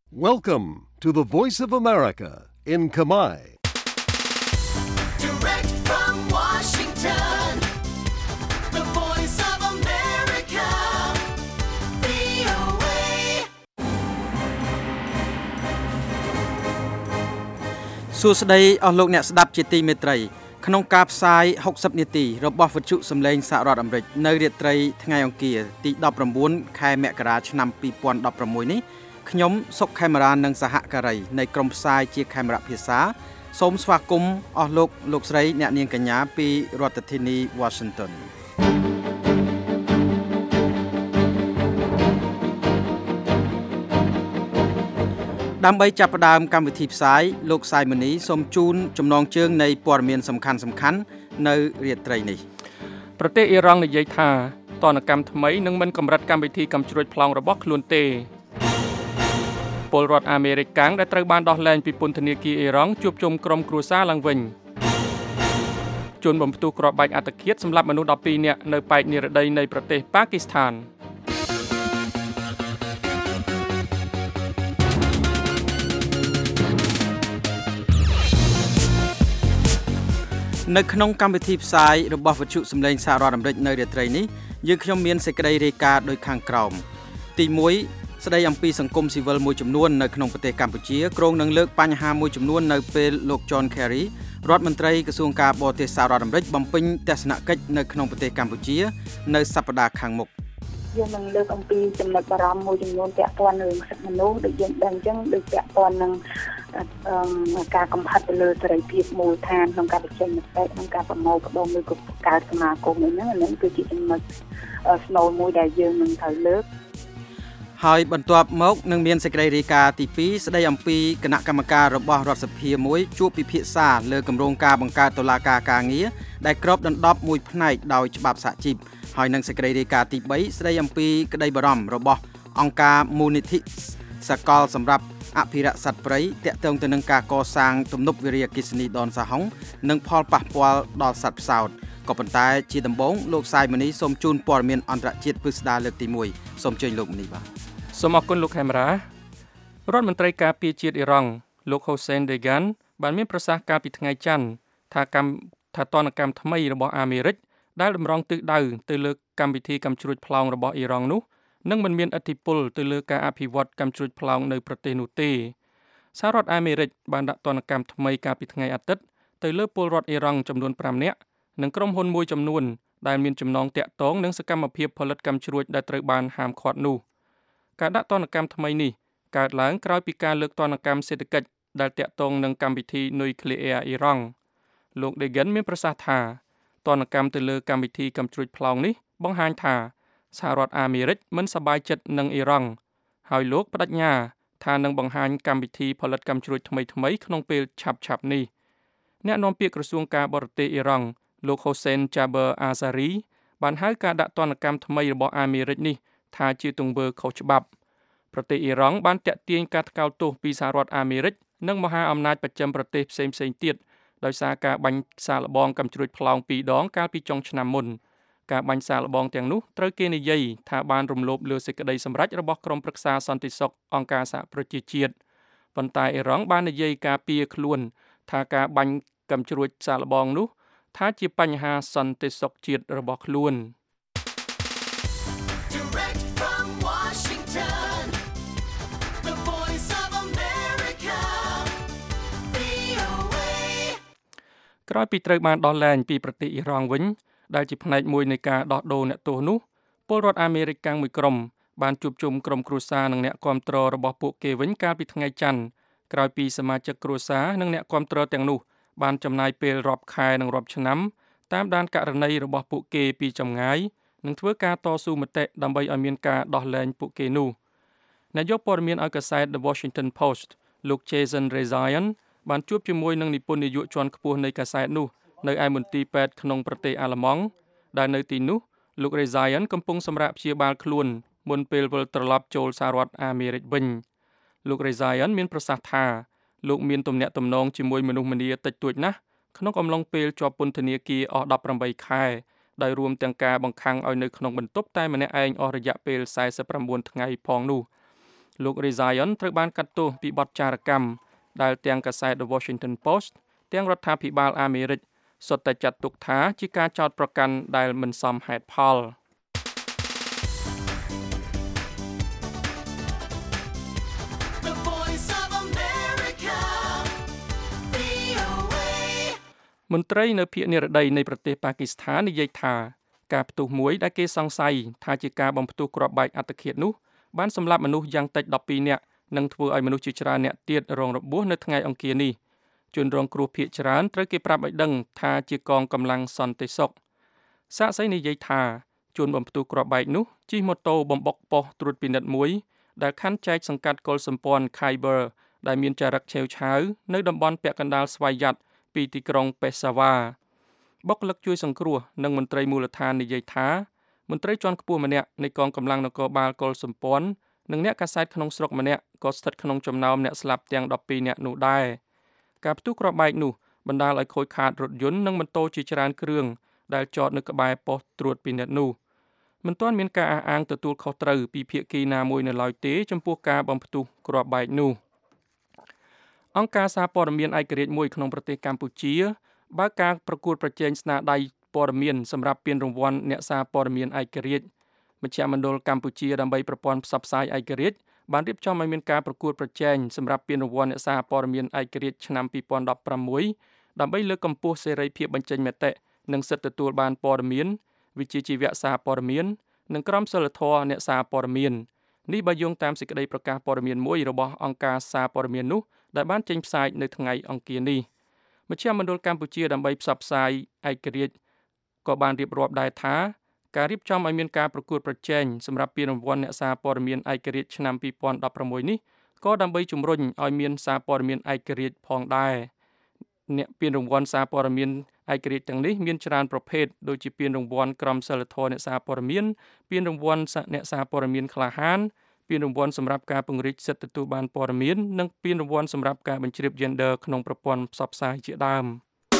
Welcome to the Voice of America in Kamai. Direct from Washington, the Voice of America, VOA. សួស្តីអស់លោកអ្នកស្ដាប់ជាទីមេត្រីក្នុងការផ្សាយ60នាទីរបស់វិទ្យុសំឡេងសហរដ្ឋអាមេរិកនៅរាត្រីថ្ងៃអង្គារទី19ខែមករាឆ្នាំ2016នេះខ្ញុំសុកខេមរានិងសហការីនៃក្រុមផ្សាយជាខេមរៈភាសាសូមស្វាគមន៍អស់លោកស្រីអ្នកនាងកញ្ញាពីរដ្ឋធានី Washington ដើម្បីចាប់ផ្ដើមកម្មវិធីផ្សាយលោកសាយមនីសូមជូនចំណងជើងនៃព័ត៌មានសំខាន់នៅរាត្រីនេះប្រទេសអ៊ីរ៉ង់និយាយថាទណ្ឌកម្មថ្មីនឹងមិនកម្រិតកម្មវិធីកំជ្រួចប្លង់របស់ខ្លួនទេពលរដ្ឋអាមេរិកកាំងដែលត្រូវបានដោះលែងពីពន្ធនាគារអ៊ីរ៉ង់ជួបជុំក្រុមគ្រួសារឡើងវិញជនបំផ្ទុះគ្រាប់បែកអត្តឃាតសម្លាប់មនុស្ស12នាក់នៅប៉ែកនិរដីនៃប្រទេសប៉ាគីស្ថាននៅក្នុងកម្មវិធីផ្សាយរបស់វិទ្យុសំឡេងសហរដ្ឋអាមេរិកនៅរាត្រីនេះយើងខ្ញុំមានសេចក្តីរាយការណ៍ដូចខាងក្រោមទី1ស្តីអំពីសង្គមស៊ីវិលមួយចំនួននៅក្នុងប្រទេសកម្ពុជាក្រុងនឹងលើកបញ្ហាមួយចំនួននៅពេលលោក John Kerry រដ្ឋមន្ត្រីក្រសួងការបរទេសសហរដ្ឋអាមេរិកបំពេញទស្សនកិច្ចនៅក្នុងប្រទេសកម្ពុជានៅសប្តាហ៍ខាងមុខយើងនឹងលើកអំពីចំណុចបារម្ភមួយចំនួនពាក់ព័ន្ធនឹងសិទ្ធិមនុស្សដូចយើងដឹងអញ្ចឹងដូចពាក់ព័ន្ធនឹងការកំហិតទៅលើសេរីភាពមូលដ្ឋានក្នុងការបញ្ចេញមតិក្នុងការប្រមូលផ្ដុំឬក៏បង្កើតសមាគមហ្នឹងគឺជាចំណុចស្នូលមួយដែលយើងនឹងត្រូវលើកហើយបន្ទាប់មកនឹងមានសេចក្តីរាយការណ៍ទី2ស្តីអំពីគណៈកម្មការរបស់រដ្ឋសភាមួយជួបពិភាក្សាលើគម្រោងការបង្កើតតុលាការការងារដែលគ្របដណ្ដប់មួយផ្នែកដោយច្បាប់សហជីពហើយនឹងសេចក្តីរាយការណ៍ទី3ស្តីអំពីក្តីបារម្ភរបស់អង្គការមូលនិធិសកលសម្រាប់អភិរក្សសត្វព្រៃទាក់ទងទៅនឹងការកសាងទំនប់វារីអគ្គិសនីដនសហុងនិងផលប៉ះពាល់ដល់សត្វផ្សោតក៏ប៉ុន្តែជាដំបូងលោកសាយមនីសូមជូនព័ត៌មានអន្តរជាតិពិស្ដារលើកទី1សូមជើញលោកមនីបាទសូមអរគុណលោកខេមរារដ្ឋមន្ត្រីការពារជាតិអ៊ីរ៉ង់លោក Hossein Degan បានមានប្រសាសន៍កាលពីថ្ងៃច័ន្ទថាទណ្ឌកម្មថ្មីរបស់អាមេរិកដែលតម្រង់ទិសដៅទៅលើកម្មវិធីកាំជ្រួចប្លង់របស់អ៊ីរ៉ង់នោះនឹងមិនមានឥទ្ធិពលទៅលើការអភិវឌ្ឍកាំជ្រួចប្លង់នៅប្រទេសនោះទេសហរដ្ឋអាមេរិកបានដាក់ទណ្ឌកម្មថ្មីកាលពីថ្ងៃអាទិត្យទៅលើពលរដ្ឋអ៊ីរ៉ង់ចំនួន5នាក់និងក្រុមហ៊ុនមួយចំនួនដែលមានចំណងទាក់ទងនឹងសកម្មភាពផលិតកាំជ្រួចដែលត្រូវបានហាមឃាត់នោះការដាក់ទណ្ឌកម្មថ្មីនេះកើតឡើងក្រោយពីការលើកទណ្ឌកម្មសេដ្ឋកិច្ចដែលទាក់ទងនឹងកម្មវិធីនុយក្លេអ៊ែរអ៊ីរ៉ង់លោក Degan មានប្រសាសន៍ថាទណ្ឌកម្មទៅលើកម្មវិធីកាំជ្រួចប្លង់នេះបង្ហាញថាសហរដ្ឋអាមេរិកមិនសប្បាយចិត្តនឹងអ៊ីរ៉ង់ហើយលោកបដិញ្ញាថានឹងបង្ហាញកម្មវិធីផលិតកាំជ្រួចថ្មីៗក្នុងពេលឆាប់ៗនេះអ្នកនាំពាក្យក្រសួងការបរទេសអ៊ីរ៉ង់លោក Hossein Jaber Azari បានហៅការដាក់ទណ្ឌកម្មថ្មីរបស់អាមេរិកនេះថាជាទង្វើខុសច្បាប់ប្រទេសអ៊ីរ៉ង់បានទាក់ទាញការថ្កោលទោសពីសហរដ្ឋអាមេរិកនិងមហាអំណាចបច្ចឹមប្រទេសផ្សេងៗទៀតដោយសារការបាញ់សាកល្បងកាំជ្រួចប្លង់2ដងកាលពីចុងឆ្នាំមុនការបាញ់សាកល្បងទាំងនោះត្រូវគេនិយាយថាបានរំលោភលើសេចក្តីសម្រេចរបស់ក្រុមប្រឹក្សាសន្តិសុខអង្គការសហប្រជាជាតិប៉ុន្តែអ៊ីរ៉ង់បាននិយាយការពារខ្លួនថាការបាញ់កាំជ្រួចសាកល្បងនោះថាជាបញ្ហាសន្តិសុខជាតិរបស់ខ្លួន Direct from Washington, the Voice of America, VOA. ក្រោយពីត្រូវបានដោះលែងពីប្រទេសអ៊ីរ៉ង់វិញដែលជាផ្នែកមួយនៃការដោះដូរអ្នកទោសនោះពលរដ្ឋអាមេរិកកាំងមួយក្រុមបានជួបជុំក្រុមគ្រួសារនិងអ្នកគាំទ្ររបស់ពួកគេវិញកាលពីថ្ងៃច័ន្ទក្រោយពីសមាជិកគ្រួសារនិងអ្នកគាំទ្រទាំងនោះបានចំណាយពេលរាប់ខែនិងរាប់ឆ្នាំតាមដានករណីរបស់ពួកគេពីចម្ងាយនិងធ្វើការតស៊ូមតិដើម្បីឲ្យមានការដោះលែងពួកគេនោះនាយកព័ត៌មានឲ្យកាសែត The Washington Post លោក Jason Rezaian បានជួបជាមួយនឹងនិពន្ធនាយកជាន់ខ្ពស់នៃកាសែតនោះនៅឯមន្ទីរពេទ្យក្នុងប្រទេសអាល្លឺម៉ង់ដែលនៅទីនោះលោក Rezaian កំពុងសម្រាកព្យាបាលខ្លួនមុនពេលវិលត្រឡប់ចូលសហរដ្ឋអាមេរិកវិញលោក Rezaian មានប្រសាសន៍ថាលោកមានទំនាក់ទំនងជាមួយមនុស្សម្នាតិចតួចណាស់ក្នុងអំឡុងពេលជាប់ពន្ធនាគារអស់18ខែដោយរួមទាំងការបង្ខាំងឲ្យនៅក្នុងបន្ទប់តែម្នាក់ឯងអស់រយៈពេល49ថ្ងៃផងនោះលោក Rezayan ត្រូវបានកាត់ទោសពីបទចារកម្មដែលទាំងកាសែត The Washington Post ទាំងរដ្ឋាភិបាលអាមេរិកសុទ្ធតែចាត់ទុកថាជាការចោទប្រកាន់ដែលមិនសមហេតុផល The voice of America. VOA. មន្ត្រីនៅភាគនិរតីនៃប្រទេសប៉ាគីស្ថាននិយាយថាការផ្ទុះមួយដែលគេសង្ស័យថាជាការបំផ្ទុះគ្រាប់បែកអត្តឃាតនោះបានសម្លាប់មនុស្សយ៉ាងតិច12នាក់និងធ្វើឲ្យមនុស្សជាច្រើនអ្នកទៀតរងរបួសនៅថ្ងៃអង្គារនេះជនរងគ្រោះភាគច្រើនត្រូវគេប្រាប់ឲ្យដឹងថាជាកងកម្លាំងសន្តិសុខសាកសីនិយាយថាជនបំផ្ទុះគ្រាប់បែកនោះជិះម៉ូតូបំបុកប៉ុស្តិ៍ត្រួតពិនិត្យមួយដែលខណ្ឌចែកសង្កាត់កុលសម្ព័ន្ធ Khyber ដែលមានចរិតឆេវឆាវនៅតំបន់ពាក់កណ្ដាលស្វយ័តពីទីក្រុង Peshawar បុគ្គលិកជួយសង្គ្រោះនិងមន្ត្រីមូលដ្ឋាននិយាយថាមន្ត្រីជាន់ខ្ពស់ម្នាក់នៃកងកម្លាំងនគរបាលកុលសម្ព័ន្ធនិងអ្នកកាសែតក្នុងស្រុកម្នាក់ក៏ស្ថិតក្នុងចំណោមអ្នកស្លាប់ទាំង12នាក់នោះដែរការផ្ទុះគ្រាប់បែកនោះបណ្ដាលឲ្យខូចខាតរថយន្តនិងម៉ូតូជាច្រើនគ្រឿងដែលចតនៅក្បែរប៉ុស្តិ៍ត្រួតពិនិត្យនោះមិនទាន់មានការអះអាងទទួលខុសត្រូវពីភាគីណាមួយនៅឡើយទេចំពោះការបំផ្ទុះគ្រាប់បែកនោះអង្គការសារព័ត៌មានឯករាជ្យមួយក្នុងប្រទេសកម្ពុជាបើកការប្រកួតប្រជែងស្នាដៃព័ត៌មានសម្រាប់ពានរង្វាន់អ្នកសារព័ត៌មានឯករាជ្យមជ្ឈមណ្ឌលកម្ពុជាដើម្បីប្រព័ន្ធផ្សព្វផ្សាយឯករាជ្យបានរៀបចំឲ្យមានការប្រកួតប្រជែងសម្រាប់ពានរង្វាន់អ្នកសារព័ត៌មានឯករាជ្យឆ្នាំ2016ដើម្បីលើកកម្ពស់សេរីភាពបញ្ចេញមតិនិងសិទ្ធិទទួលបានព័ត៌មានវិជ្ជាជីវៈសារព័ត៌មាននិងក្រមសីលធម៌អ្នកសារព័ត៌មាននេះបើយោងតាមសេចក្តីប្រកាសព័ត៌មានមួយរបស់អង្គការសារព័ត៌មាននោះដែលបានចេញផ្សាយនៅថ្ងៃអង្គារនេះមជ្ឈមណ្ឌលកម្ពុជាដើម្បីផ្សព្វផ្សាយឯករាជ្យក៏បានរៀបរាប់ដែរថាការរៀបចំឲ្យមានការប្រកួតប្រជែងសម្រាប់ពានរង្វាន់អ្នកសារព័ត៌មានឯករាជ្យឆ្នាំ2016នេះក៏ដើម្បីជំរុញឲ្យមានសារព័ត៌មានឯករាជ្យផងដែរអ្នកពានរង្វាន់សារព័ត៌មានឯករាជ្យទាំងនេះមានច្រើនប្រភេទដូចជាពានរង្វាន់ក្រមសីលធម៌អ្នកសារព័ត៌មានពានរង្វាន់អ្នកសារព័ត៌មានក្លាហានពានរង្វាន់សម្រាប់ការពង្រីកសិទ្ធិទទួលបានព័ត៌មាននិងពានរង្វាន់សម្រាប់ការបញ្ជ្រាប Gender ក្នុងប្រព័ន្ធផ្សព្វផ្សាយជាដើម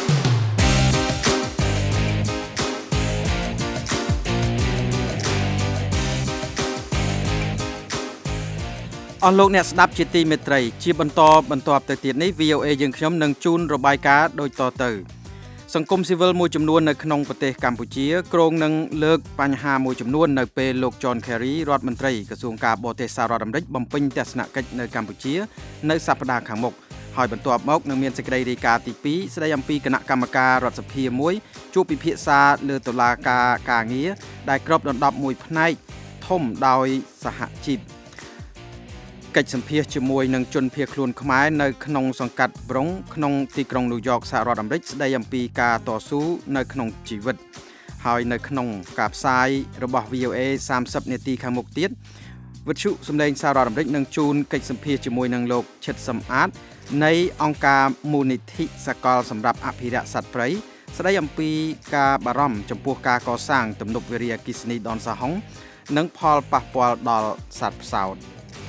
អស់លោកអ្នកស្ដាប់ជាទីមេត្រីជាបន្តទៅទៀតនេះ VOA យើងខ្ញុំនឹងជូនរបាយការណ៍ដូចតទៅសង្គមស៊ីវិលមួយចំនួននៅក្នុងប្រទេសកម្ពុជាគ្រោងនឹងលើកបញ្ហាមួយចំនួននៅពេលលោក John Kerry រដ្ឋមន្ត្រីក្រសួងការបរទេសសហរដ្ឋអាមេរិកបំពេញទស្សនកិច្ចនៅកម្ពុជានៅសប្តាហ៍ខាងមុខហើយបន្ទាប់មកនឹងមានសេចក្តីរាយការណ៍ទី2ស្តីអំពីគណៈកម្មការរដ្ឋសភាមួយជួបពិភាក្សាលើតុលាការការងារដែលគ្របដណ្ដប់មួយផ្នែកធំដោយសហជីពកិច្ចសម្ភាសជាមួយនឹងជនភៀសខ្លួនខ្មែរនៅក្នុងសង្កាត់ប្រុងក្នុងទីក្រុងញូវយ៉កសហរដ្ឋអាមេរិកស្ដីអំពីការតស៊ូនៅក្នុងជីវិតហើយនៅក្នុងការផ្សាយរបស់ VOA 30នាទីខាងមុខទៀតវិទ្យុសម្លេងសហរដ្ឋអាមេរិកនឹងជូនកិច្ចសម្ភាសជាមួយនឹងលោកឈិតសំអាតនៃអង្គការមូលនិធិសកលសម្រាប់អភិរក្សសត្វព្រៃស្ដីអំពីការបារម្ភចំពោះការកសាងទំនប់វារីអគ្គិសនីដនសហុងនិងផលប៉ះពាល់ដល់សត្វផ្សោត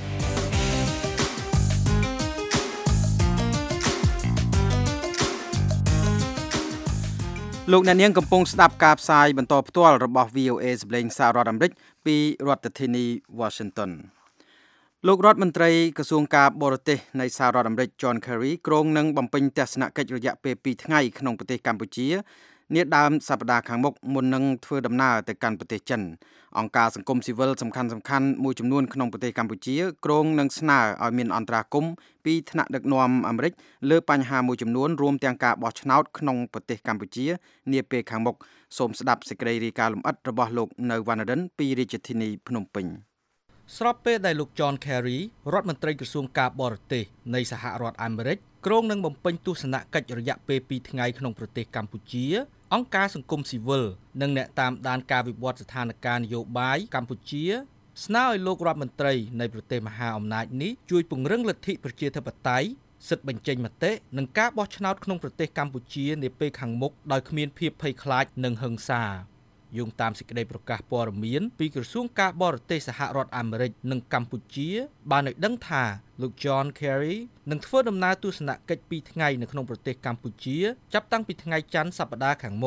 លោកអ្នកនាងកំពុងស្ដាប់ការផ្សាយបន្តផ្ទាល់របស់ VOA សម្លេងសហរដ្ឋអាមេរិកពីរដ្ឋធានី Washington លោករដ្ឋមន្ត្រីក្រសួងការបរទេសនៃសហរដ្ឋអាមេរិក John Kerry គ្រោងនឹងបំពេញទស្សនកិច្ចរយៈពេល2ថ្ងៃក្នុងប្រទេសកម្ពុជានាដើមសប្តាហ៍ខាងមុខមុននឹងធ្វើដំណើរទៅកាន់ប្រទេសចិនអង្គការសង្គមស៊ីវិលសំខាន់មួយចំនួនក្នុងប្រទេសកម្ពុជាគ្រោងនឹងស្នើឲ្យមានអន្តរាគមន៍ពីថ្នាក់ដឹកនាំអាមេរិកលើបញ្ហាមួយចំនួនរួមទាំងការបោះឆ្នោតក្នុងប្រទេសកម្ពុជានាពេលខាងមុខសូមស្ដាប់សេចក្តីរាយការណ៍លម្អិតរបស់លោកនៅវណ្ណរិនពីរាជធានីភ្នំពេញស្របពេលដែលលោក John Kerry រដ្ឋមន្ត្រីក្រសួងការបរទេសនៃសហរដ្ឋអាមេរិកគ្រោងនឹងបំពេញទស្សនកិច្ចរយៈពេល2ថ្ងៃក្នុងប្រទេសកម្ពុជាអង្គការសង្គមស៊ីវិលនិងអ្នកតាមដានការវិវត្តស្ថានភាពនយោបាយកម្ពុជាស្នើឲ្យលោករដ្ឋមន្ត្រីនៃប្រទេសមហាអំណាចនេះជួយពង្រឹងលទ្ធិប្រជាធិបតេយ្យសិទ្ធិបញ្ចេញមតិនិងការបោះឆ្នោតក្នុងប្រទេសកម្ពុជានាពេលខាងមុខដោយគ្មានភាពភ័យខ្លាចនិងហិង្សាយោងតាមសេចក្តីប្រកាសព័ត៌មានពីក្រសួងការបរទេសសហរដ្ឋអាមេរិកនិងកម្ពុជាបានឲ្យដឹងថាលោក John Kerry នឹងធ្វើដំណើរទស្សនកិច្ច2ថ្ងៃនៅក្នុងប្រទេសកម្ពុជាចាប់តាំងពីថ្ងៃច័ន្ទសប្តាហ៍ខាងមុខ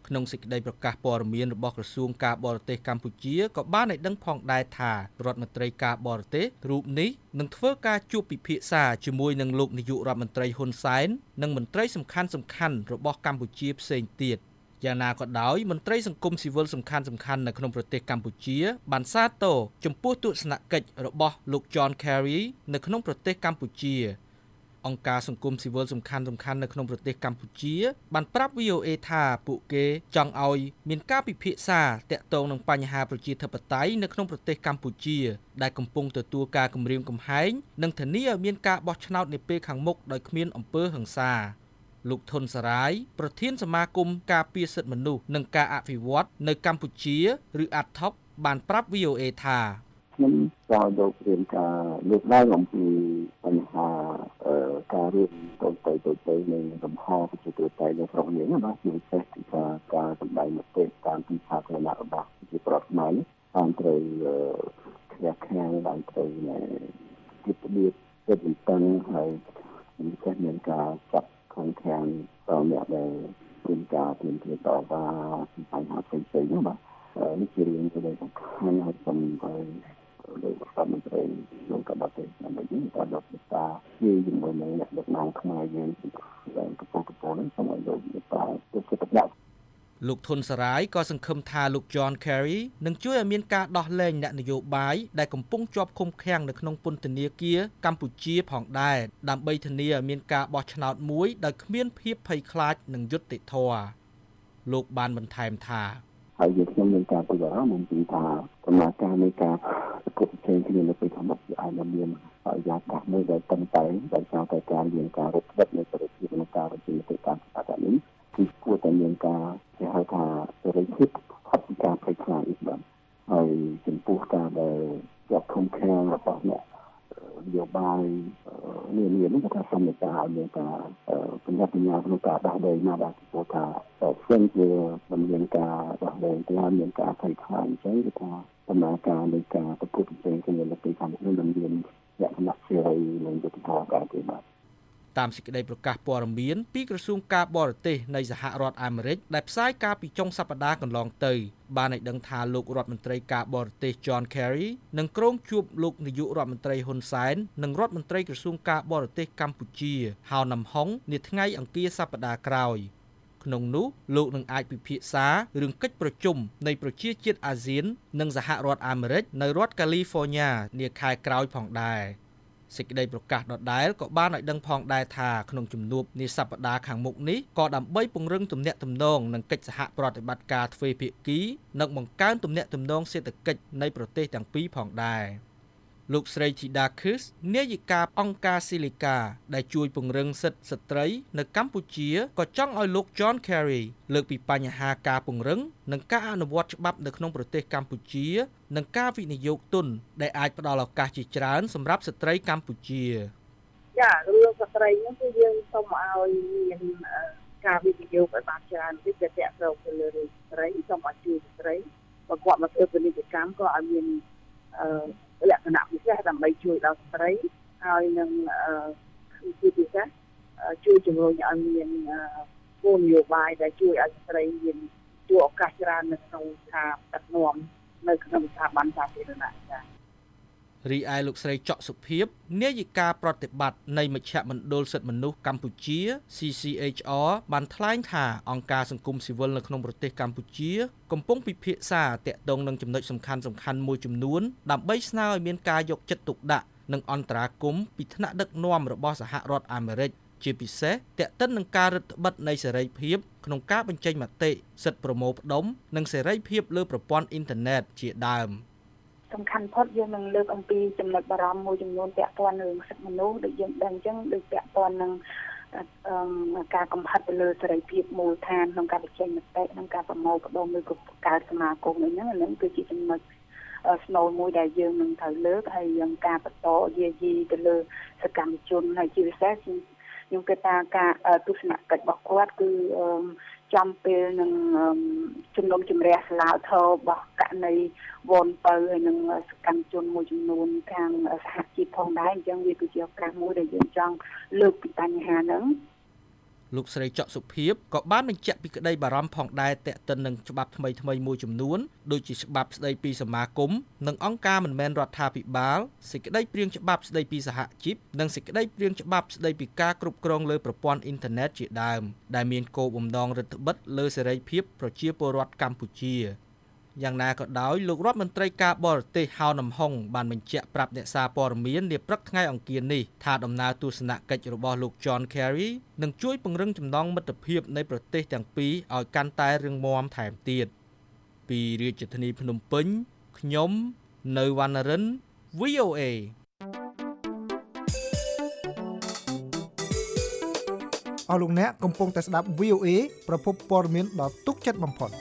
ក្នុងសេចក្តីប្រកាសព័ត៌មានរបស់ក្រសួងការបរទេសកម្ពុជាក៏បានឲ្យដឹងផងដែរថារដ្ឋមន្ត្រីការបរទេសរូបនេះនឹងធ្វើការជួបពិភាក្សាជាមួយនឹងលោកនាយករដ្ឋមន្ត្រីហ៊ុនសែននិងមន្ត្រីសំខាន់ៗរបស់កម្ពុជាផ្សេងទៀតយ៉ាងណាក៏ដោយមន្ត្រីសង្គមស៊ីវិលសំខាន់ៗនៅក្នុងប្រទេសកម្ពុជាបានសាទរចំពោះទស្សនកិច្ចរបស់លោក John Kerry នៅក្នុងប្រទេសកម្ពុជាអង្គការសង្គមស៊ីវិលសំខាន់ៗនៅក្នុងប្រទេសកម្ពុជាបានប្រាប់ VOA ថាពួកគេចង់ឲ្យមានការពិភាក្សាទាក់ទងនឹងបញ្ហាប្រជាធិបតេយ្យនៅក្នុងប្រទេសកម្ពុជាដែលកំពុងទទួលការគំរាមកំហែងនិងធានាឲ្យមានការបោះឆ្នោតនាពេលខាងមុខដោយគ្មានអំពើហិង្សាលោកធុនសារាយប្រធានសមាគមការពារសិទ្ធិមនុស្សនិងការអភិវឌ្ឍនៅកម្ពុជាឬ ADTOP បានប្រាប់ VOA ថាខ្ញុំចង់យករៀនការលើកឡើងអំពីបញ្ហាការរៀនទៅនៃកំហុសប្រជាធិបតេយ្យនៅក្នុងនេះណាជាពិសេសគឺការសម្ដែងមតិតាមទីសាធារណៈរបស់ប្រជាប្រដ្ឋខ្មែរបានត្រូវខ្វះខាតបានត្រូវគិតពីចិត្តតឹងហើយមានការមានការចាប់ខាងដល់អ្នកដែលមានការទាមទារតវ៉ាពីបញ្ហាផ្សេងៗណាបាទនេះជារឿងដែលសំខាន់ហើយសូមឲ្យលោករដ្ឋមន្ត្រីលោកការបរទេសដើម្បីយើងក៏ដល់ស្ដារជាមួយនឹងអ្នកដឹកនាំខ្មែរយើងដែលកំពុងនឹងសូមឲ្យលោកមេត្តាទស្សនៈលោកធុនសារាយក៏សង្ឃឹមថាលោក John Kerry នឹងជួយឲ្យមានការដោះលែងអ្នកនយោបាយដែលកំពុងជាប់ឃុំឃាំងនៅក្នុងពន្ធនាគារកម្ពុជាផងដែរដើម្បីធានាឲ្យមានការបោះឆ្នោតមួយដោយគ្មានភាពភ័យខ្លាចនិងយុត្តិធម៌លោកបានបន្ថែមថាហើយយើងខ្ញុំមានការព្រួយបារម្ភអំពីថាដំណើរការនៃការប្រកួតប្រជែងគ្នានៅពេលខាងមុខអាចនឹងមានបរិយាកាសមួយដែលតឹងតែងដោយសារតែការមានការរត់ផ្ដិតនៃសេរីភាពក្នុងការបញ្ចេញមតិតាមស្ថាប័ននេះគឺគួរតែមានការគេហៅថាសេរីភាពផុតពីការភ័យខ្លាចនេះបាទហើយចំពោះការដែលជាប់ឃុំឃាំងរបស់អ្នកនយោបាយនេះគឺថាសម្រាប់ការមានការបញ្ញាក្នុងការដោះលែងណាបាទព្រោះថាផ្សេងជាមានការដោះលែងទៅមានការភ័យខ្លាចអញ្ចឹងគឺថាដំណើរការនៃការប្រកួតប្រជែងគ្នានៅពេលខាងមុខនេះនឹងមានលក្ខណៈសេរីនិងយុត្តិធម៌ការទេបាទតាមសេចក្តីប្រកាសព័ត៌មានពីក្រសួងការបរទេសនៃសហរដ្ឋអាមេរិកដែលផ្សាយកាលពីចុងសប្តាហ៍កន្លងទៅបានឲ្យដឹងថាលោករដ្ឋមន្ត្រីការបរទេស John Kerry នឹងគ្រងជួបលោកនាយករដ្ឋមន្ត្រីហ៊ុនសែននិងរដ្ឋមន្ត្រីក្រសួងការបរទេសកម្ពុជាហៅណាំហុងនាថ្ងៃអង្គារសប្តាហ៍ក្រោយក្នុងនោះលោកនឹងអាចពិភាក្សារឿងកិច្ចប្រជុំនៃប្រជាជាតិអាស៊ាននិងសហរដ្ឋអាមេរិកនៅរដ្ឋកាលីហ្វ័រញ៉ានាខែក្រោយផងដែរសេចក្តីប្រកាសដដែលក៏បានឲ្យដឹងផងដែរថាក្នុងជំនួបនាសប្តាហ៍ខាងមុខនេះក៏ដើម្បីពង្រឹងទំនាក់ទំនងនិងកិច្ចសហប្រតិបត្តិការទ្វេភាគីនិងបង្កើនទំនាក់ទំនងសេដ្ឋកិច្ចនៃប្រទេសទាំងពីរផងដែរលោកស្រី Thida Khus នាយិកាអង្គការស៊ីលីកាដែលជួយពង្រឹងសិទ្ធិស្ត្រីនៅកម្ពុជាក៏ចង់ឲ្យលោក John Kerry លើកពីបញ្ហាការពង្រឹងនិងការអនុវត្តច្បាប់នៅក្នុងប្រទេសកម្ពុជានិងការវិនិយោគទុនដែលអាចផ្ដល់ឱកាសជាច្រើនសម្រាប់ស្ត្រីកម្ពុជាចារឿងស្ត្រីហ្នឹងគឺយើងសូមឲ្យមានការវិនិយោគឲ្យបានច្រើនតិចទៅតាក់ទងទៅលើស្ត្រីសូមឲ្យជួយស្ត្រីបើគាត់មកធ្វើពាណិជ្ជកម្មក៏ឲ្យមានលក្ខណៈពិសេសដើម្បីជួយដល់ស្ត្រីហើយនឹងជាពិសេសជួយជំរុញឲ្យមានគោលនយោបាយដែលជួយឲ្យស្ត្រីមានជួបឱកាសច្រើននៅក្នុងការដឹកនាំនៅក្នុងស្ថាប័នសាធារណៈចា៎រីឯលោកស្រីច័កសុភីបនាយិកាប្រតិបត្តិនៃមជ្ឈមណ្ឌលសិទ្ធិមនុស្សកម្ពុជា CCHR បានថ្លែងថាអង្គការសង្គមស៊ីវិលនៅក្នុងប្រទេសកម្ពុជាកំពុងពិភាក្សាទាក់ទងនឹងចំណុចសំខាន់មួយចំនួនដើម្បីស្នើឲ្យមានការយកចិត្តទុកដាក់និងអន្តរាគមន៍ពីថ្នាក់ដឹកនាំរបស់សហរដ្ឋអាមេរិកជាពិសេសទាក់ទិននឹងការរឹតបន្តឹងនៃសេរីភាពក្នុងការបញ្ចេញមតិសិទ្ធិប្រមូលផ្ដុំនិងសេរីភាពលើប្រព័ន្ធអ៊ីនធឺណិតជាដើមសំខាន់ផុតយើងនឹងលើកអំពីចំណុចបារម្ភមួយចំនួនពាក់ព័ន្ធនឹងសិទ្ធិមនុស្សដូចយើងដឹងអញ្ចឹងដូចពាក់ព័ន្ធនឹងការកំហិតទៅលើសេរីភាពមូលដ្ឋានក្នុងការបញ្ចេញមតិនិងការប្រមូលផ្ដុំឬក៏បង្កើតសមាគមហ្នឹងគឺជាចំណុចស្នូលមួយដែលយើងនឹងត្រូវលើកហើយយើងការបន្តយាយីទៅលើសកម្មជនហើយជាពិសេសខ្ញុំគិតថាការទស្សនកិច្ចរបស់គាត់គឺចំពេលនឹងជំនុំជម្រះសាឡាវធររបស់ករណីវ៉នពៅហើយនឹងសកម្មជនមួយចំនួនខាងសហជីពផងដែរអញ្ចឹងវាគឺជាឱកាសមួយដែលយើងចង់លើកពីបញ្ហាហ្នឹងលោកស្រីច័កសុភីបក៏បានបញ្ជាក់ពីក្តីបារម្ភផងដែរទាក់ទិននឹងច្បាប់ថ្មីមួយចំនួនដូចជាច្បាប់ស្តីពីសមាគមនិងអង្គការមិនមែនរដ្ឋាភិបាលសេចក្តីព្រាងច្បាប់ស្តីពីសហជីពនិងសេចក្តីព្រាងច្បាប់ស្តីពីការគ្រប់គ្រងលើប្រព័ន្ធអ៊ីនធឺណិតជាដើមដែលមានគោលបំណងរដ្ឋបិទលើសេរីភាពប្រជាពលរដ្ឋកម្ពុជាយ៉ាងណាក៏ដោយលោករដ្ឋមន្ត្រីការបរទេសហៅនំហុងបានបញ្ជាក់ប្រាប់អ្នកសារព័ត៌មាននាព្រឹកថ្ងៃអង្គារនេះថាដំណើរទស្សនកិច្ចរបស់លោក John Kerry នឹងជួយពង្រឹងចំណងមិត្តភាពនៃប្រទេសទាំងពីរឲ្យកាន់តែរឹងមាំថែមទៀតពីរាជធានីភ្នំពេញខ្ញុំនៅវណ្ណរិន VOA អស់លោកអ្នកកំពុងតែស្ដាប់ VOA ប្រភពព័ត៌មានដ៏ទុកចិត្តបំផុត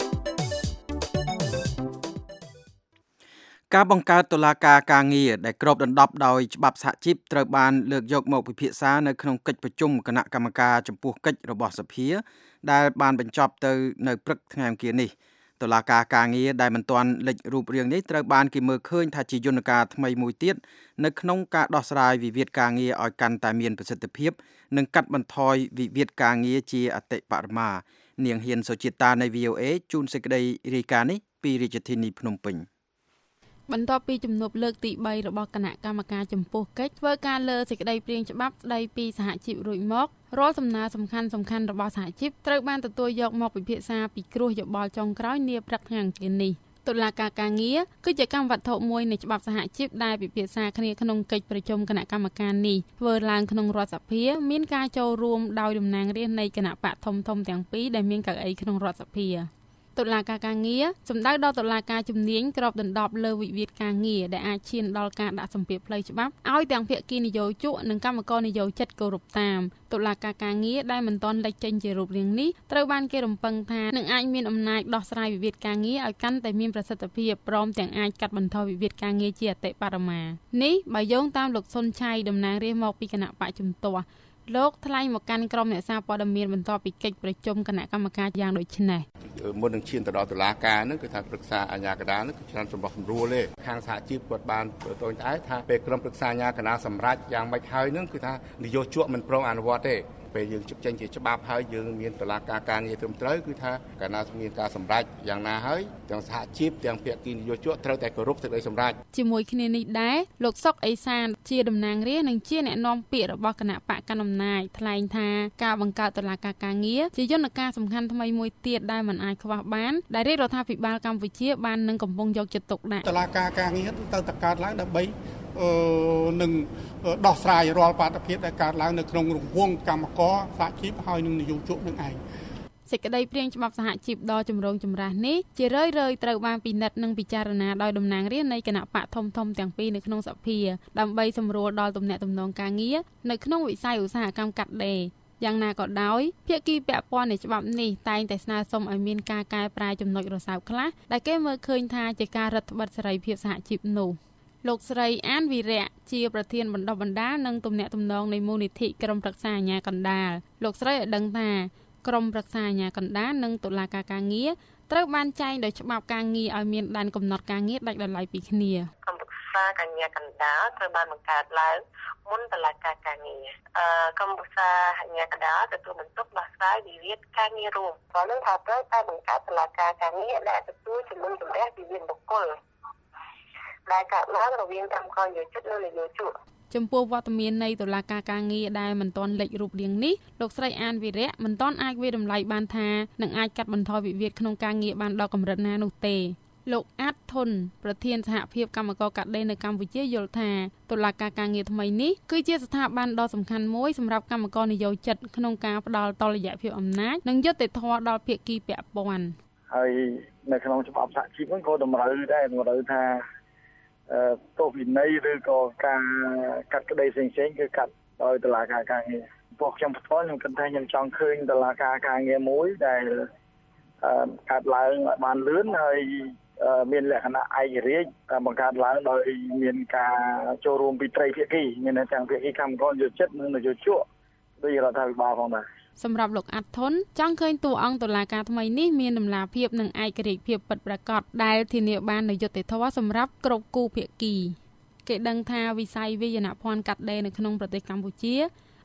ការបង្កើតតុលាការការងារដែលគ្របដណ្ដប់ដោយច្បាប់សហជីពត្រូវបានលើកយកមកពិភាក្សានៅក្នុងកិច្ចប្រជុំគណៈកម្មការចំពោះកិច្ចរបស់សភាដែលបានបញ្ចប់ទៅនៅព្រឹកថ្ងៃអង្គារនេះតុលាការការងារដែលមិនទាន់លេចរូបរាងនេះត្រូវបានគេមើលឃើញថាជាយន្តការថ្មីមួយទៀតនៅក្នុងការដោះស្រាយវិវាទការងារឲ្យកាន់តែមានប្រសិទ្ធភាពនិងកាត់បន្ថយវិវាទការងារជាអតិបរមានាងហ៊ានសុជាតានៃ VOA ជូនសេចក្តីរាយការណ៍នេះពីរាជធានីភ្នំពេញបន្ទាប់ពីជំនួបលើកទី3របស់គណៈកម្មការចំពោះកិច្ចធ្វើការលើសេចក្តីព្រាងច្បាប់ស្តីពីសហជីពរួចមករាល់សំណើសំខាន់ៗរបស់សហជីពត្រូវបានទទួលយកមកពិភាក្សាពីគ្រោះយោបល់ចុងក្រោយនាព្រឹកថ្ងៃអង្គារនេះតុលាការការងារគឺជាកម្មវត្ថុមួយនៃច្បាប់សហជីពដែលពិភាក្សាគ្នាក្នុងកិច្ចប្រជុំគណៈកម្មការនេះធ្វើឡើងក្នុងរដ្ឋសភាមានការចូលរួមដោយតំណាងរាស្ត្រនៃគណៈបកធំៗទាំងពីរដែលមានកៅអីក្នុងរដ្ឋសភាតុលាការការងារសម្ដៅដល់តុលាការជំនាញក្របដណ្ដប់លើវិវាទការងារដែលអាចឈានដល់ការដាក់សម្ពាធផ្លូវច្បាប់ឲ្យទាំងភាគីនយោជកនិងកម្មករនយោជិតគោរពតាមតុលាការការងារដែលមិនទាន់លេចចេញជារូបរាងនេះត្រូវបានគេរំពឹងថានឹងអាចមានអំណាចដោះស្រាយវិវាទការងារឲ្យកាន់តែមានប្រសិទ្ធភាពព្រមទាំងអាចកាត់បន្ថយវិវាទការងារជាអតិបរមានេះបើយោងតាមលោកសុនឆៃតំណាងរាស្ត្រមកពីគណៈបកជំទាស់លោកថ្លែងមកកាន់ក្រុមអ្នកសារព័ត៌មានបន្ទាប់ពីកិច្ចប្រជុំគណៈកម្មការយ៉ាងដូចនេះមុននឹងឈានទៅដល់តុលាការហ្នឹងគឺថាប្រឹក្សាអាជ្ញាកណ្ដាលហ្នឹងគឺច្រើនសម្បោះសម្រួលទេខាងសហជីពគាត់បានតូចតែថាពេលក្រុមប្រឹក្សាអាជ្ញាកណ្ដាលសម្រាប់យ៉ាងម៉េចហើយហ្នឹងគឺថានយោជកមិនព្រមអនុវត្តទេពេលយើងជិះចេញជាច្បាប់ហើយយើងមានតុលាការការងារត្រឹមត្រូវគឺថាកាលណាមានការសម្រេចយ៉ាងណាហើយទាំងសហជីពទាំងភាគីនយោជកត្រូវតែគោរពសេចក្តីសម្រេចជាមួយគ្នានេះដែរលោកសុកអេសានជាតំណាងរាស្ត្រនិងជាអ្នកនាំពាក្យរបស់គណៈបកកណ្ដាលអំណាចថ្លែងថាការបង្កើតតុលាការការងារជាយន្តការសំខាន់ថ្មីមួយទៀតដែលមិនអាចខ្វះបានដែលរាជរដ្ឋាភិបាលកម្ពុជាបាននឹងកំពុងយកចិត្តទុកដាក់តុលាការការងារទៅតកើតឡើងដើម្បីនឹងដោះស្រាយរាល់បាតុភិបដែលកើតឡើងនៅក្នុងរង្វង់កម្មករសហជីពហើយនឹងនយោជកនឹងឯងសេចក្តីព្រាងច្បាប់សហជីពដ៏ចម្រូងចម្រាសនេះជារឿយៗត្រូវបានពិនិត្យនិងពិចារណាដោយតំណាងរាស្ត្រនៃគណៈបកធំៗទាំងពីរនៅក្នុងសភាដើម្បីសម្រួលដល់ទំនាក់ទំនងការងារនៅក្នុងវិស័យឧស្សាហកម្មកាត់ដេរយ៉ាងណាក៏ដោយភាគីពាក់ព័ន្ធនៃច្បាប់នេះតែងតែស្នើសុំឲ្យមានការកែប្រែចំណុចរសើបខ្លះដែលគេមើលឃើញថាជាការរឹតបន្តឹងសេរីភាពសហជីពនោះលោកស្រីអានវីរៈជាប្រធានបណ្ដុះបណ្ដាលនិងទំនាក់ទំនងនៃមូលនិធិក្រុមប្រឹក្សាអាជ្ញាកណ្ដាលលោកស្រីឲ្យដឹងថាក្រុមប្រឹក្សាអាជ្ញាកណ្ដាលនិងតុលាការការងារត្រូវបានចែងដោយច្បាប់ការងារឲ្យមានដែនកំណត់ការងារដាច់ដោយឡែកពីគ្នាក្រុមប្រឹក្សាអាជ្ញាកណ្ដាលត្រូវបានបង្កើតឡើងមុនតុលាការការងារក្រុមប្រឹក្សាអាជ្ញាកណ្ដាលទទួលបន្ទុកដោះស្រាយវិវាទការងាររួមក៏នឹងថាត្រូវតែបង្កើតតុលាការការងារដែលទទួលជំនុំជម្រះវិវាទបុគ្គលដែលកើតឡើងរវាងកម្មករយោជិតនិងនយោជកចំពោះវត្តមាននៃតុលាការការងារដែលមិនទាន់លេចរូបរាងនេះលោកស្រីអានវីរៈមិនទាន់អាចវាតម្លៃបានថានឹងអាចកាត់បន្ថយវិវាទក្នុងការងារបានដល់កម្រិតណានោះទេលោកអាតធុនប្រធានសហភាពកម្មករកាត់ដេរនៅកម្ពុជាយល់ថាតុលាការការងារថ្មីនេះគឺជាស្ថាប័នដ៏សំខាន់មួយសម្រាប់កម្មករនយោជិតក្នុងការផ្ដល់តុល្យភាពអំណាចនិងយុត្តិធម៌ដល់ភាគីពាក់ព័ន្ធហើយនៅក្នុងច្បាប់សហជីពហ្នឹងក៏តម្រូវថាទោសវិន័យឬក៏ការកាត់ក្តីផ្សេងៗគឺកាត់ដោយតុលាការការងារពួកខ្ញុំផ្ទាល់ខ្ញុំគិតថាខ្ញុំចង់ឃើញតុលាការការងារមួយដែលកាត់ឡើងឲ្យបានលឿនហើយមានលក្ខណៈឯករាជ្យបង្កើតឡើងដោយមានការចូលរួមពីត្រីភាគីមានទាំងភាគីកម្មករយោជិតនិងនយោជកដោយរដ្ឋាភិបាលផងដែរសម្រាប់លោកអាត់ធុនចង់ឃើញតួអង្គតុលាការថ្មីនេះមានតម្លាភាពនិងឯករាជ្យភាពពិតប្រាកដដែលធានាបាននូវយុត្តិធម៌សម្រាប់គ្រប់គូភាគីគេដឹងថាវិស័យវាយនភ័ណ្ឌកាត់ដេរនៅក្នុងប្រទេសកម្ពុជា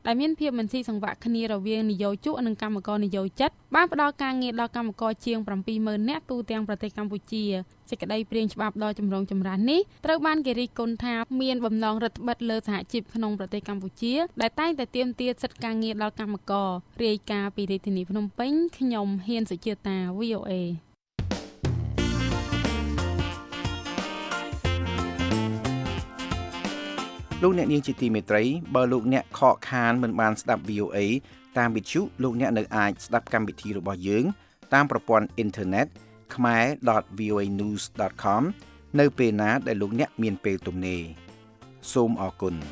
ដែលមានភាពមិនស៊ីសង្វាក់គ្នារវាងនិយោជកនិងកម្មករនិយោជិតបានផ្ដល់ការងារដល់កម្មករជាង 70,000 នាក់ទូទាំងប្រទេសកម្ពុជាសេចក្តីព្រាងច្បាប់ដ៏ចម្រូងចម្រាសនេះត្រូវបានគេរិះគន់ថាមានបំណងរឹតបន្តឹងលើសហជីពក្នុងប្រទេសកម្ពុជាដែលតែងតែទាមទារសិទ្ធិការងារដល់កម្មកររាយការណ៍ពីរាជធានីភ្នំពេញខ្ញុំហ៊ានសុជាតា VOA លោកអ្នកនាងជាទីមេត្រីបើលោកអ្នកខកខានមិនបានស្ដាប់ VOA តាមវិទ្យុលោកអ្នកនៅអាចស្ដាប់កម្មវិធីរបស់យើងតាមប្រព័ន្ធអ៊ីនធឺណិត khmer.voanews.com នៅពេលណាដែលលោកអ្នកមានពេលទំនេរសូមអរគុណ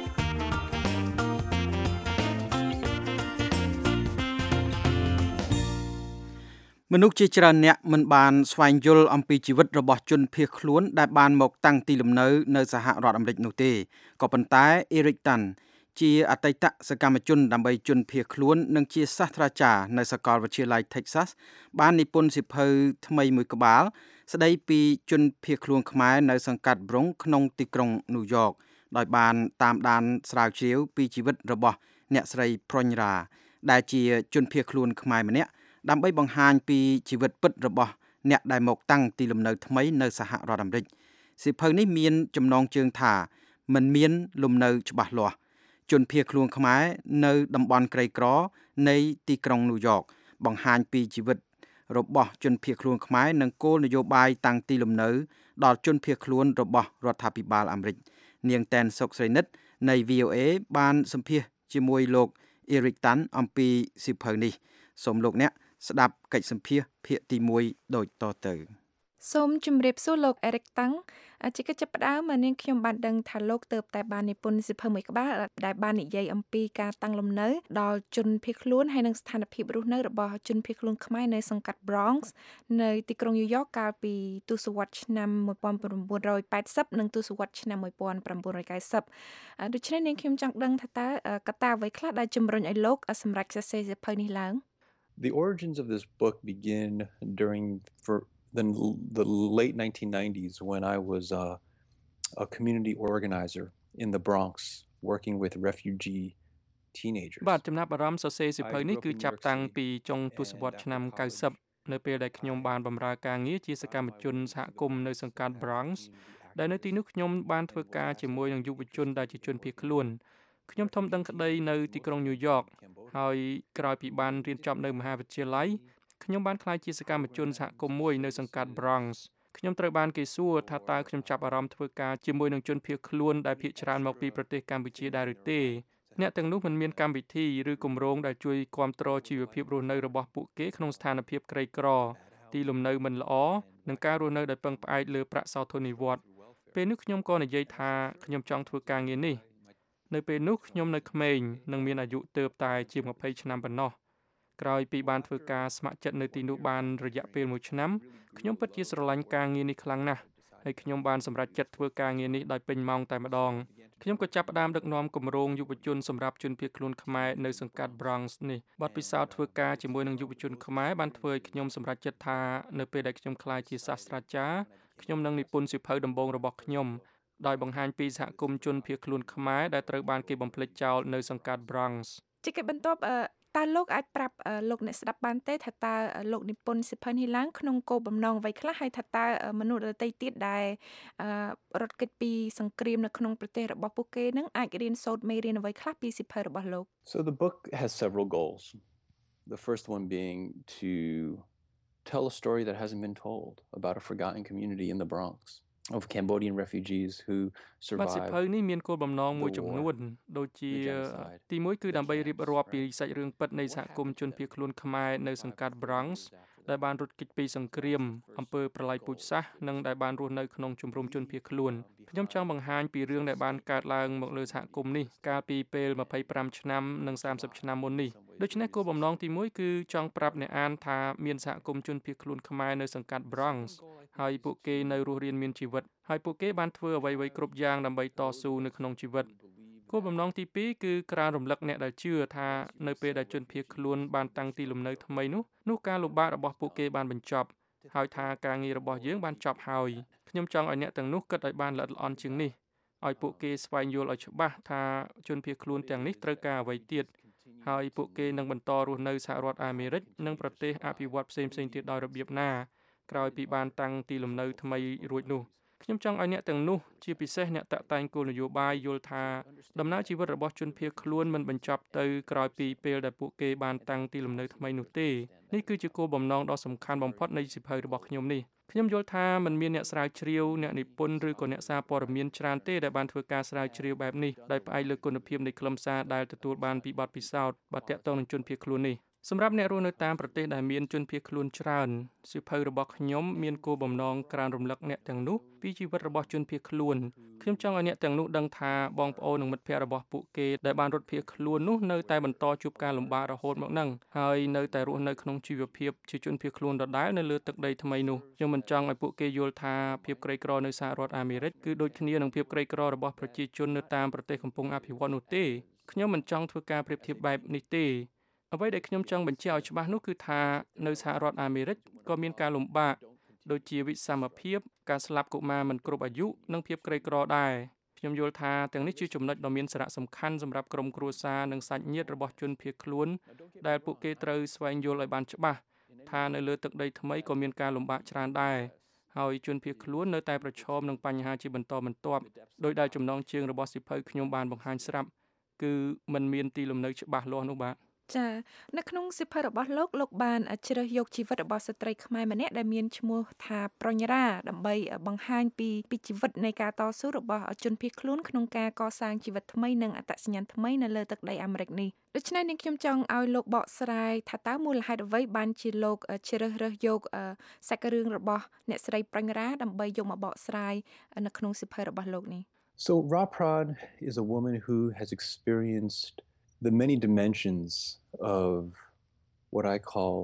មនុស្សជាច្រើនអ្នកមិនបានស្វែងយល់អំពីជីវិតរបស់ជនភៀសខ្លួនដែលបានមកតាំងទីលំនៅនៅសហរដ្ឋអាមេរិកនោះទេក៏ប៉ុន្តែ Eric Tan ជាអតីតសកម្មជនដើម្បីជនភៀសខ្លួននិងជាសាស្ត្រាចារ្យនៅសាកលវិទ្យាល័យ Texas បាននិពន្ធសៀវភៅថ្មីមួយក្បាលស្ដីពីជនភៀសខ្លួនខ្មែរនៅសង្កាត់ Bronx ក្នុងទីក្រុង New York ដោយបានតាមដានស្រាវជ្រាវពីជីវិតរបស់អ្នកស្រី Pronyra ដែលជាជនភៀសខ្លួនខ្មែរម្នាក់ដើម្បីបង្ហាញពីជីវិតពិតរបស់អ្នកដែលមកតាំងទីលំនៅថ្មីនៅសហរដ្ឋអាមេរិកសៀវភៅនេះមានចំណងជើងថាមិនមានលំនៅច្បាស់លាស់ជនភៀសខ្លួនខ្មែរនៅតំបន់ក្រីក្រនៃទីក្រុងញូវយ៉កបង្ហាញពីជីវិតរបស់ជនភៀសខ្លួនខ្មែរនិងគោលនយោបាយតាំងទីលំនៅដល់ជនភៀសខ្លួនរបស់រដ្ឋាភិបាលអាមេរិកនាងតែនសុកស្រីនិតនៃ VOA បានសម្ភាសជាមួយលោក Eric Tan អំពីសៀវភៅនេះសូមលោកអ្នកស្ដាប់កិច្ចសម្ភាសភាគទី1ដូចតទៅសូមជម្រាបសួរលោក Eric Tan ជាកិច្ចចាប់ផ្ដើមនាងខ្ញុំបានដឹងថាលោកទើបតែបាននិពន្ធសៀវភៅមួយក្បាលដែលបាននិយាយអំពីការតាំងលំនៅដល់ជនភៀសខ្លួនហើយនិងស្ថានភាពរស់នៅរបស់ជនភៀសខ្លួនខ្មែរនៅសង្កាត់ Bronx នៅទីក្រុងញូវយ៉កកាលពីទសវត្សរ៍ឆ្នាំ1980និងទសវត្សរ៍ឆ្នាំ1990ដូច្នេះនាងខ្ញុំចង់ដឹងថាតើកត្តាអ្វីខ្លះដែលជំរុញឲ្យលោកសម្រេចសរសេរសៀវភៅនេះឡើង The origins of this book begin during the late 1990s when I was a community organizer in the Bronx working with refugee teenagers. បាទចំណាប់អារម្មណ៍សរសេរសៀវភៅនេះគឺចាប់តាំងពីចុងទសវត្សរ៍ឆ្នាំ90នៅពេលដែលខ្ញុំបានបម្រើការងារជាសកម្មជនសហគមន៍នៅសង្កាត់ Bronx ដែលនៅទីនោះខ្ញុំបានធ្វើការជាមួយនឹងយុវជនដែលជាជនភៀសខ្លួនខ្ញុំធំដឹងក្តីនៅទីក្រុងញូវយ៉កហើយក្រោយពីបានរៀនចប់នៅមហាវិទ្យាល័យខ្ញុំបានក្លាយជាសកម្មជនសហគមន៍មួយនៅសង្កាត់ Bronx ខ្ញុំត្រូវបានគេសួរថាតើខ្ញុំចាប់អារម្មណ៍ធ្វើការជាមួយនឹងជនភៀសខ្លួនដែលភាគច្រើនមកពីប្រទេសកម្ពុជាដែរឬទេអ្នកទាំងនោះមិនមានកម្មវិធីឬគម្រោងដែលជួយគាំទ្រជីវភាពរស់នៅរបស់ពួកគេក្នុងស្ថានភាពក្រីក្រទីលំនៅមិនល្អនិងការរស់នៅដោយពឹងផ្អែកលើប្រាក់សោធននិវត្តន៍ពេលនោះខ្ញុំក៏និយាយថាខ្ញុំចង់ធ្វើការងារនេះនៅពេលនោះខ្ញុំនៅក្មេងនិងមានអាយុទើបតែជាង20ឆ្នាំប៉ុណ្ណោះក្រោយពីបានធ្វើការស្ម័គ្រចិត្តនៅទីនោះបានរយៈពេល1ឆ្នាំខ្ញុំពិតជាស្រឡាញ់ការងារនេះខ្លាំងណាស់ហើយខ្ញុំបានសម្រេចចិត្តធ្វើការងារនេះដោយពេញម៉ោងតែម្ដងខ្ញុំក៏ចាប់ផ្ដើមដឹកនាំគម្រោងយុវជនសម្រាប់ជនភៀសខ្លួនខ្មែរនៅសង្កាត់ Bronx នេះបទពិសោធន៍ធ្វើការជាមួយនឹងយុវជនខ្មែរបានធ្វើឲ្យខ្ញុំសម្រេចចិត្តថានៅពេលដែលខ្ញុំក្លាយជាសាស្ត្រាចារ្យខ្ញុំនឹងនិពន្ធសៀវភៅដំបូងរបស់ខ្ញុំដោយបង្ហាញពីសហគមន៍ជនភៀសខ្លួនខ្មែរដែលត្រូវបានគេបំភ្លេចចោលនៅសង្កាត់ Bronx ជាកិច្ចបន្ទាប់តើលោកអាចប្រាប់លោកអ្នកស្ដាប់បានទេថាតើលោកនិពន្ធសៀវភៅនេះឡើងក្នុងគោលបំណងអ្វីខ្លះហើយថាតើមនុស្សដទៃទៀតដែលរត់គេចពីសង្គ្រាមនៅក្នុងប្រទេសរបស់ពួកគេនឹងអាចរៀនសូត្រមេរៀនអ្វីខ្លះពីសៀវភៅរបស់លោក So the book has several goals. The first one being to tell a story that hasn't been told about a forgotten community in the Bronx.of Cambodian refugees who survived បាទសៀវភៅនេះមានគោលបំណងមួយចំនួនដូចជាទី1គឺដើម្បីរៀបរាប់ពីសាច់រឿងពិតនៃសហគមន៍ជនភៀសខ្លួនខ្មែរនៅសង្កាត់ Bronx ដែលបានរត់គេចពីសង្គ្រាមអំពើប្រល័យពូជសាសន៍និងដែលបានរស់នៅក្នុងជំរំជនភៀសខ្លួនខ្ញុំចង់បង្ហាញពីរឿងដែលបានកើតឡើងមកលើសហគមន៍នេះកាលពីពេល25ឆ្នាំនិង30ឆ្នាំមុននេះដូច្នេះគោលបំណងទី1គឺចង់ប្រាប់អ្នកអានថាមានសហគមន៍ជនភៀសខ្លួនខ្មែរនៅសង្កាត់ Bronx ហើយពួកគេនៅរស់រានមានជីវិតហើយពួកគេបានធ្វើអ្វីៗគ្រប់យ៉ាងដើម្បីតស៊ូនៅក្នុងជីវិតគោលបំណងទី2គឺក្រើនរំលឹកអ្នកដែលជឿថានៅពេលដែលជនភៀសខ្លួនបានតាំងទីលំនៅថ្មីនោះការលំបាករបស់ពួកគេបានបញ្ចប់ហើយថាការងាររបស់យើងបានចប់ហើយខ្ញុំចង់ឲ្យអ្នកទាំងនោះគិតឲ្យបានល្អិតល្អន់ជាងនេះឲ្យពួកគេស្វែងយល់ឲ្យច្បាស់ថាជនភៀសខ្លួនទាំងនេះត្រូវការអ្វីទៀតហើយពួកគេនឹងបន្តរស់នៅសហរដ្ឋអាមេរិកនិងប្រទេសអភិវឌ្ឍផ្សេងៗទៀតដោយរបៀបណាក្រោយពីបានតាំងទីលំនៅថ្មីរួចនោះខ្ញុំចង់ឲ្យអ្នកទាំងនោះជាពិសេសអ្នកតាក់តែងគោលនយោបាយយល់ថាដំណើរជីវិតរបស់ជនភៀសខ្លួនមិនបញ្ចប់ទៅក្រោយពីពេលដែលពួកគេបានតាំងទីលំនៅថ្មីនោះទេនេះគឺជាគោលបំណងដ៏សំខាន់បំផុតនៃសៀវភៅរបស់ខ្ញុំនេះខ្ញុំយល់ថាมันមានអ្នកស្រាវជ្រាវអ្នកនិពន្ធឬក៏អ្នកសារព័ត៌មានច្រើនទេដែលបានធ្វើការស្រាវជ្រាវបែបនេះដោយផ្អែកលើគុណភាពនៃខ្លឹមសារដែលទទួលបានពីបទពិសោធន៍បើទាក់ទងនឹងជនភៀសខ្លួននេះសម្រាប់អ្នករស់នៅតាមប្រទេសដែលមានជនភៀសខ្លួនច្រើនសៀវភៅរបស់ខ្ញុំមានគោលបំណងក្រើនរំលឹកអ្នកទាំងនោះពីជីវិតរបស់ជនភៀសខ្លួនខ្ញុំចង់ឲ្យអ្នកទាំងនោះដឹងថាបងប្អូននិងមិត្តភ័ក្តិរបស់ពួកគេដែលបានរត់ភៀសខ្លួននោះនៅតែបន្តជួបការលំបាករហូតមកនឹងហើយនៅតែរស់នៅក្នុងជីវភាពជាជនភៀសខ្លួនដដែលនៅលើទឹកដីថ្មីនោះខ្ញុំមិនចង់ឲ្យពួកគេយល់ថាភាពក្រីក្រនៅសហរដ្ឋអាមេរិកគឺដូចគ្នានឹងភាពក្រីក្ររបស់ប្រជាជននៅតាមប្រទេសកំពុងអភិវឌ្ឍនោះទេខ្ញុំមិនចង់ធ្វើការប្រៀបធៀបបែបនេះទេអ្វីដែលខ្ញុំចង់បញ្ជាក់ឲ្យច្បាស់នោះគឺថានៅសហរដ្ឋអាមេរិកក៏មានការលំបាកដូចជាវិសមភាពការស្លាប់កុមារមិនគ្រប់អាយុនិងភាពក្រីក្រដែរខ្ញុំយល់ថាទាំងនេះជាចំណុចដ៏មានសារៈសំខាន់សម្រាប់ក្រុមគ្រួសារនិងសាច់ញាតិរបស់ជនភៀសខ្លួនដែលពួកគេត្រូវស្វែងយល់ឲ្យបានច្បាស់ថានៅលើទឹកដីថ្មីក៏មានការលំបាកច្រើនដែរហើយជនភៀសខ្លួននៅតែប្រឈមនឹងបញ្ហាជាបន្តបន្ទាប់ដោយដែលចំណងជើងរបស់សៀវភៅខ្ញុំបានបង្ហាញស្រាប់គឺมันមានទីលំនៅច្បាស់លាស់នោះបាទចានៅក្នុងសៀវភៅរបស់លោកបានជ្រើសយកជីវិតរបស់ស្ត្រីខ្មែរម្នាក់ដែលមានឈ្មោះថាប្រញ្ញរាដើម្បីបង្ហាញពីជីវិតនៃការតស៊ូរបស់ជនភៀសខ្លួនក្នុងការកសាងជីវិតថ្មីនិងអត្តសញ្ញាណថ្មីនៅលើទឹកដីអាមេរិកនេះដូច្នេះនាងខ្ញុំចង់ឲ្យលោកបកស្រាយថាតើមូលហេតុអ្វីបានជាលោកជ្រើសរើសយកសាច់រឿងរបស់អ្នកស្រីប្រញ្ញរាដើម្បីយកមកបកស្រាយនៅក្នុងសៀវភៅរបស់លោកនេះ So Rapran is a woman who has experienced the many dimensions of what I call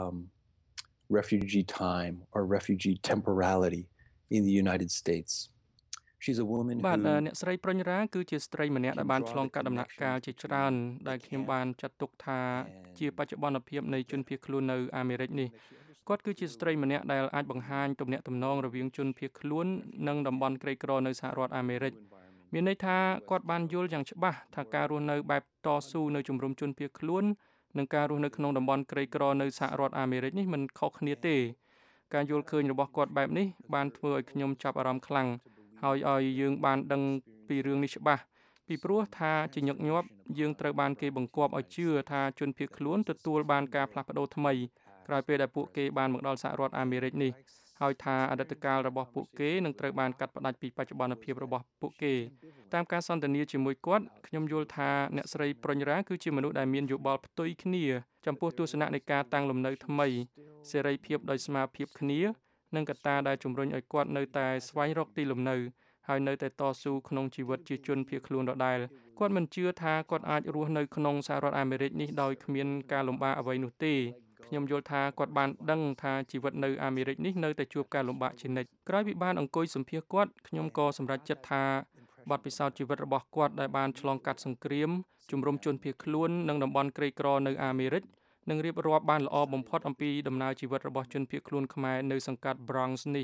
refugee time or refugee temporality in the United States. She's a woman who បាទអ្នកស្រីប្រញ្ញរាគឺជាស្ត្រីម្នាក់ដែលបានឆ្លងកាត់ដំណាក់កាលជាច្រើនដែលខ្ញុំបានចាត់ទុកថាជាបច្ចុប្បន្នភាពនៃជនភៀសខ្លួននៅអាមេរិកនេះគាត់គឺជាស្ត្រីម្នាក់ដែលអាចបង្ហាញទំនាក់ទំនងរវាងជនភៀសខ្លួននិងតំបន់ក្រីក្រនៅសហរដ្ឋអាមេរិកមានន័យថាគាត់បានយល់យ៉ាងច្បាស់ថាការរស់នៅបែបតស៊ូនៅជំរំជនភៀសខ្លួននិងការរស់នៅក្នុងតំបន់ក្រីក្រនៅសហរដ្ឋអាមេរិកនេះមិនខុសគ្នាទេការយល់ឃើញរបស់គាត់បែបនេះបានធ្វើឲ្យខ្ញុំចាប់អារម្មណ៍ខ្លាំងហើយឲ្យយើងបានដឹងពីរឿងនេះច្បាស់ពីព្រោះថាជាញឹកញាប់យើងត្រូវបានគេបង្គាប់ឲ្យជឿថាជនភៀសខ្លួនទទួលបានការផ្លាស់ប្ដូរថ្មីក្រោយពេលដែលពួកគេបានមកដល់សហរដ្ឋអាមេរិកនេះហើយថាអតីតកាលរបស់ពួកគេនឹងត្រូវបានកាត់ផ្តាច់ពីបច្ចុប្បន្នភាពរបស់ពួកគេតាមការសន្ទនាជាមួយគាត់ខ្ញុំយល់ថាអ្នកស្រីប្រញ្ញរាគឺជាមនុស្សដែលមានយោបល់ផ្ទុយគ្នាចំពោះទស្សនៈនៃការតាំងលំនៅថ្មីសេរីភាពដោយស្មារតីគ្នានិងកត្តាដែលជំរុញឲ្យគាត់នៅតែស្វែងរកទីលំនៅហើយនៅតែតស៊ូក្នុងជីវិតជាជនភៀសខ្លួនដដែលគាត់មិនជឿថាគាត់អាចរស់នៅក្នុងសហរដ្ឋអាមេរិកនេះដោយគ្មានការលំបាកអ្វីនោះទេខ្ញុំយល់ថាគាត់បានដឹងថាជីវិតនៅអាមេរិកនេះនៅតែជួបការលំបាកជានិច្ចក្រោយពីបានអង្គុយសម្ភាសគាត់ខ្ញុំក៏សម្រេចចិត្តថាបទពិសោធន៍ជីវិតរបស់គាត់ដែលបានឆ្លងកាត់សង្គ្រាមជំរុំជនភៀសខ្លួននិងតំបន់ក្រីក្រនៅអាមេរិកនឹងរៀបរាប់បានល្អបំផុតអំពីដំណើរជីវិតរបស់ជនភៀសខ្លួនខ្មែរនៅសង្កាត់ Bronx នេះ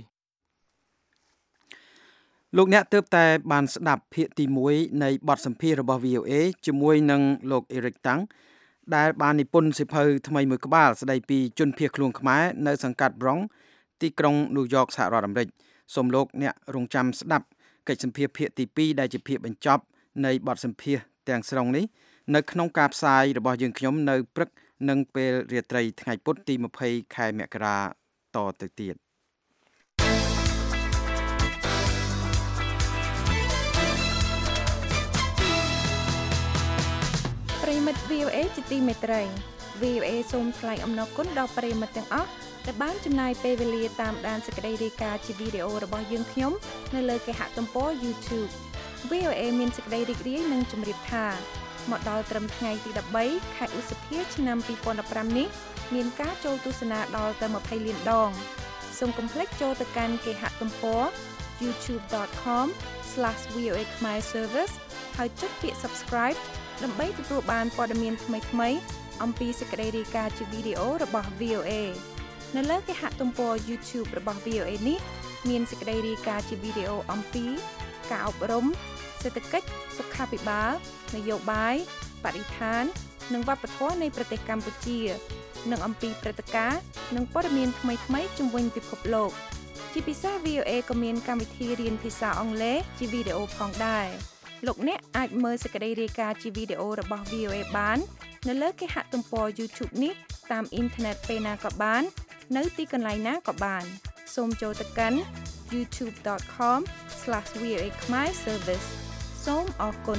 លោកអ្នកទើបតែបានស្ដាប់ភាគទី1នៃបទសម្ភាសន៍របស់ VOA ជាមួយនឹងលោក Eric Tang ដែលបាននិពន្ធសៀវភៅថ្មីមួយក្បាលស្ដីពីជនភៀសខ្លួនខ្មែរនៅសង្កាត់ Bronx ទីក្រុង New York សហរដ្ឋអាមេរិកសូមលោកអ្នករងចាំស្ដាប់កិច្ចសម្ភាសន៍ភាគទី2ដែលជាភាគបញ្ចប់នៃបទសម្ភាសន៍ទាំងស្រុងនេះនៅក្នុងការផ្សាយរបស់យើងខ្ញុំនៅព្រឹកនិងពេលរាត្រីថ្ងៃពុធទី20ខែមករាតទៅទៀតប្រិមិត្ត VOA ជាទីមេត្រី VOA សូមថ្លែងអំណរគុណដល់ប្រិមិត្តទាំងអស់ដែលបានចំណាយពេលវេលាតាមដានសេចក្តីរាយការណ៍ជាវីដេអូរបស់យើងខ្ញុំនៅលើគេហទំព័រ YouTube VOA មានសេចក្តីរីករាយនិងជម្រាបថាមកដល់ត្រឹមថ្ងៃទី13ខែឧសភាឆ្នាំ2015នេះមានការចូលទស្សនាដល់ទៅ20លានដងសូមកុំភ្លេចចូលទៅកាន់គេហទំព័រ youtube.com/VOA Khmer Service ហើយចុចពាក្យ Subscribe ដើម្បីទទួលបានព័ត៌មានថ្មីៗអំពីសេចក្តីរាយការណ៍ជាវីដេអូរបស់ VOA នៅលើគេហទំព័រ YouTube របស់ VOA នេះមានសេចក្តីរាយការណ៍ជាវីដេអូអំពីការអប់រំសេដ្ឋកិច្ចសុខាភិបាលនយោបាយបរិស្ថាននិងវប្បធម៌នៃប្រទេសកម្ពុជានិងអំពីព្រឹត្តិការណ៍និងព័ត៌មានថ្មីៗជុំវិញពិភពលោកជាពិសេស VOA ក៏មានកម្មវិធីរៀនភាសាអង់គ្លេសជាវីដេអូផងដែរលោកអ្នកអាចមើលសេចក្តីរាយការណ៍ជាវីដេអូរបស់ VOA បាននៅលើគេហទំព័រ YouTube នេះតាមអ៊ីនធឺណិតពេលណាក៏បាននៅទីកន្លែងណាក៏បានសូមចូលទៅកាន់ youtube.com/VOA Khmer Service សូមអរគុណ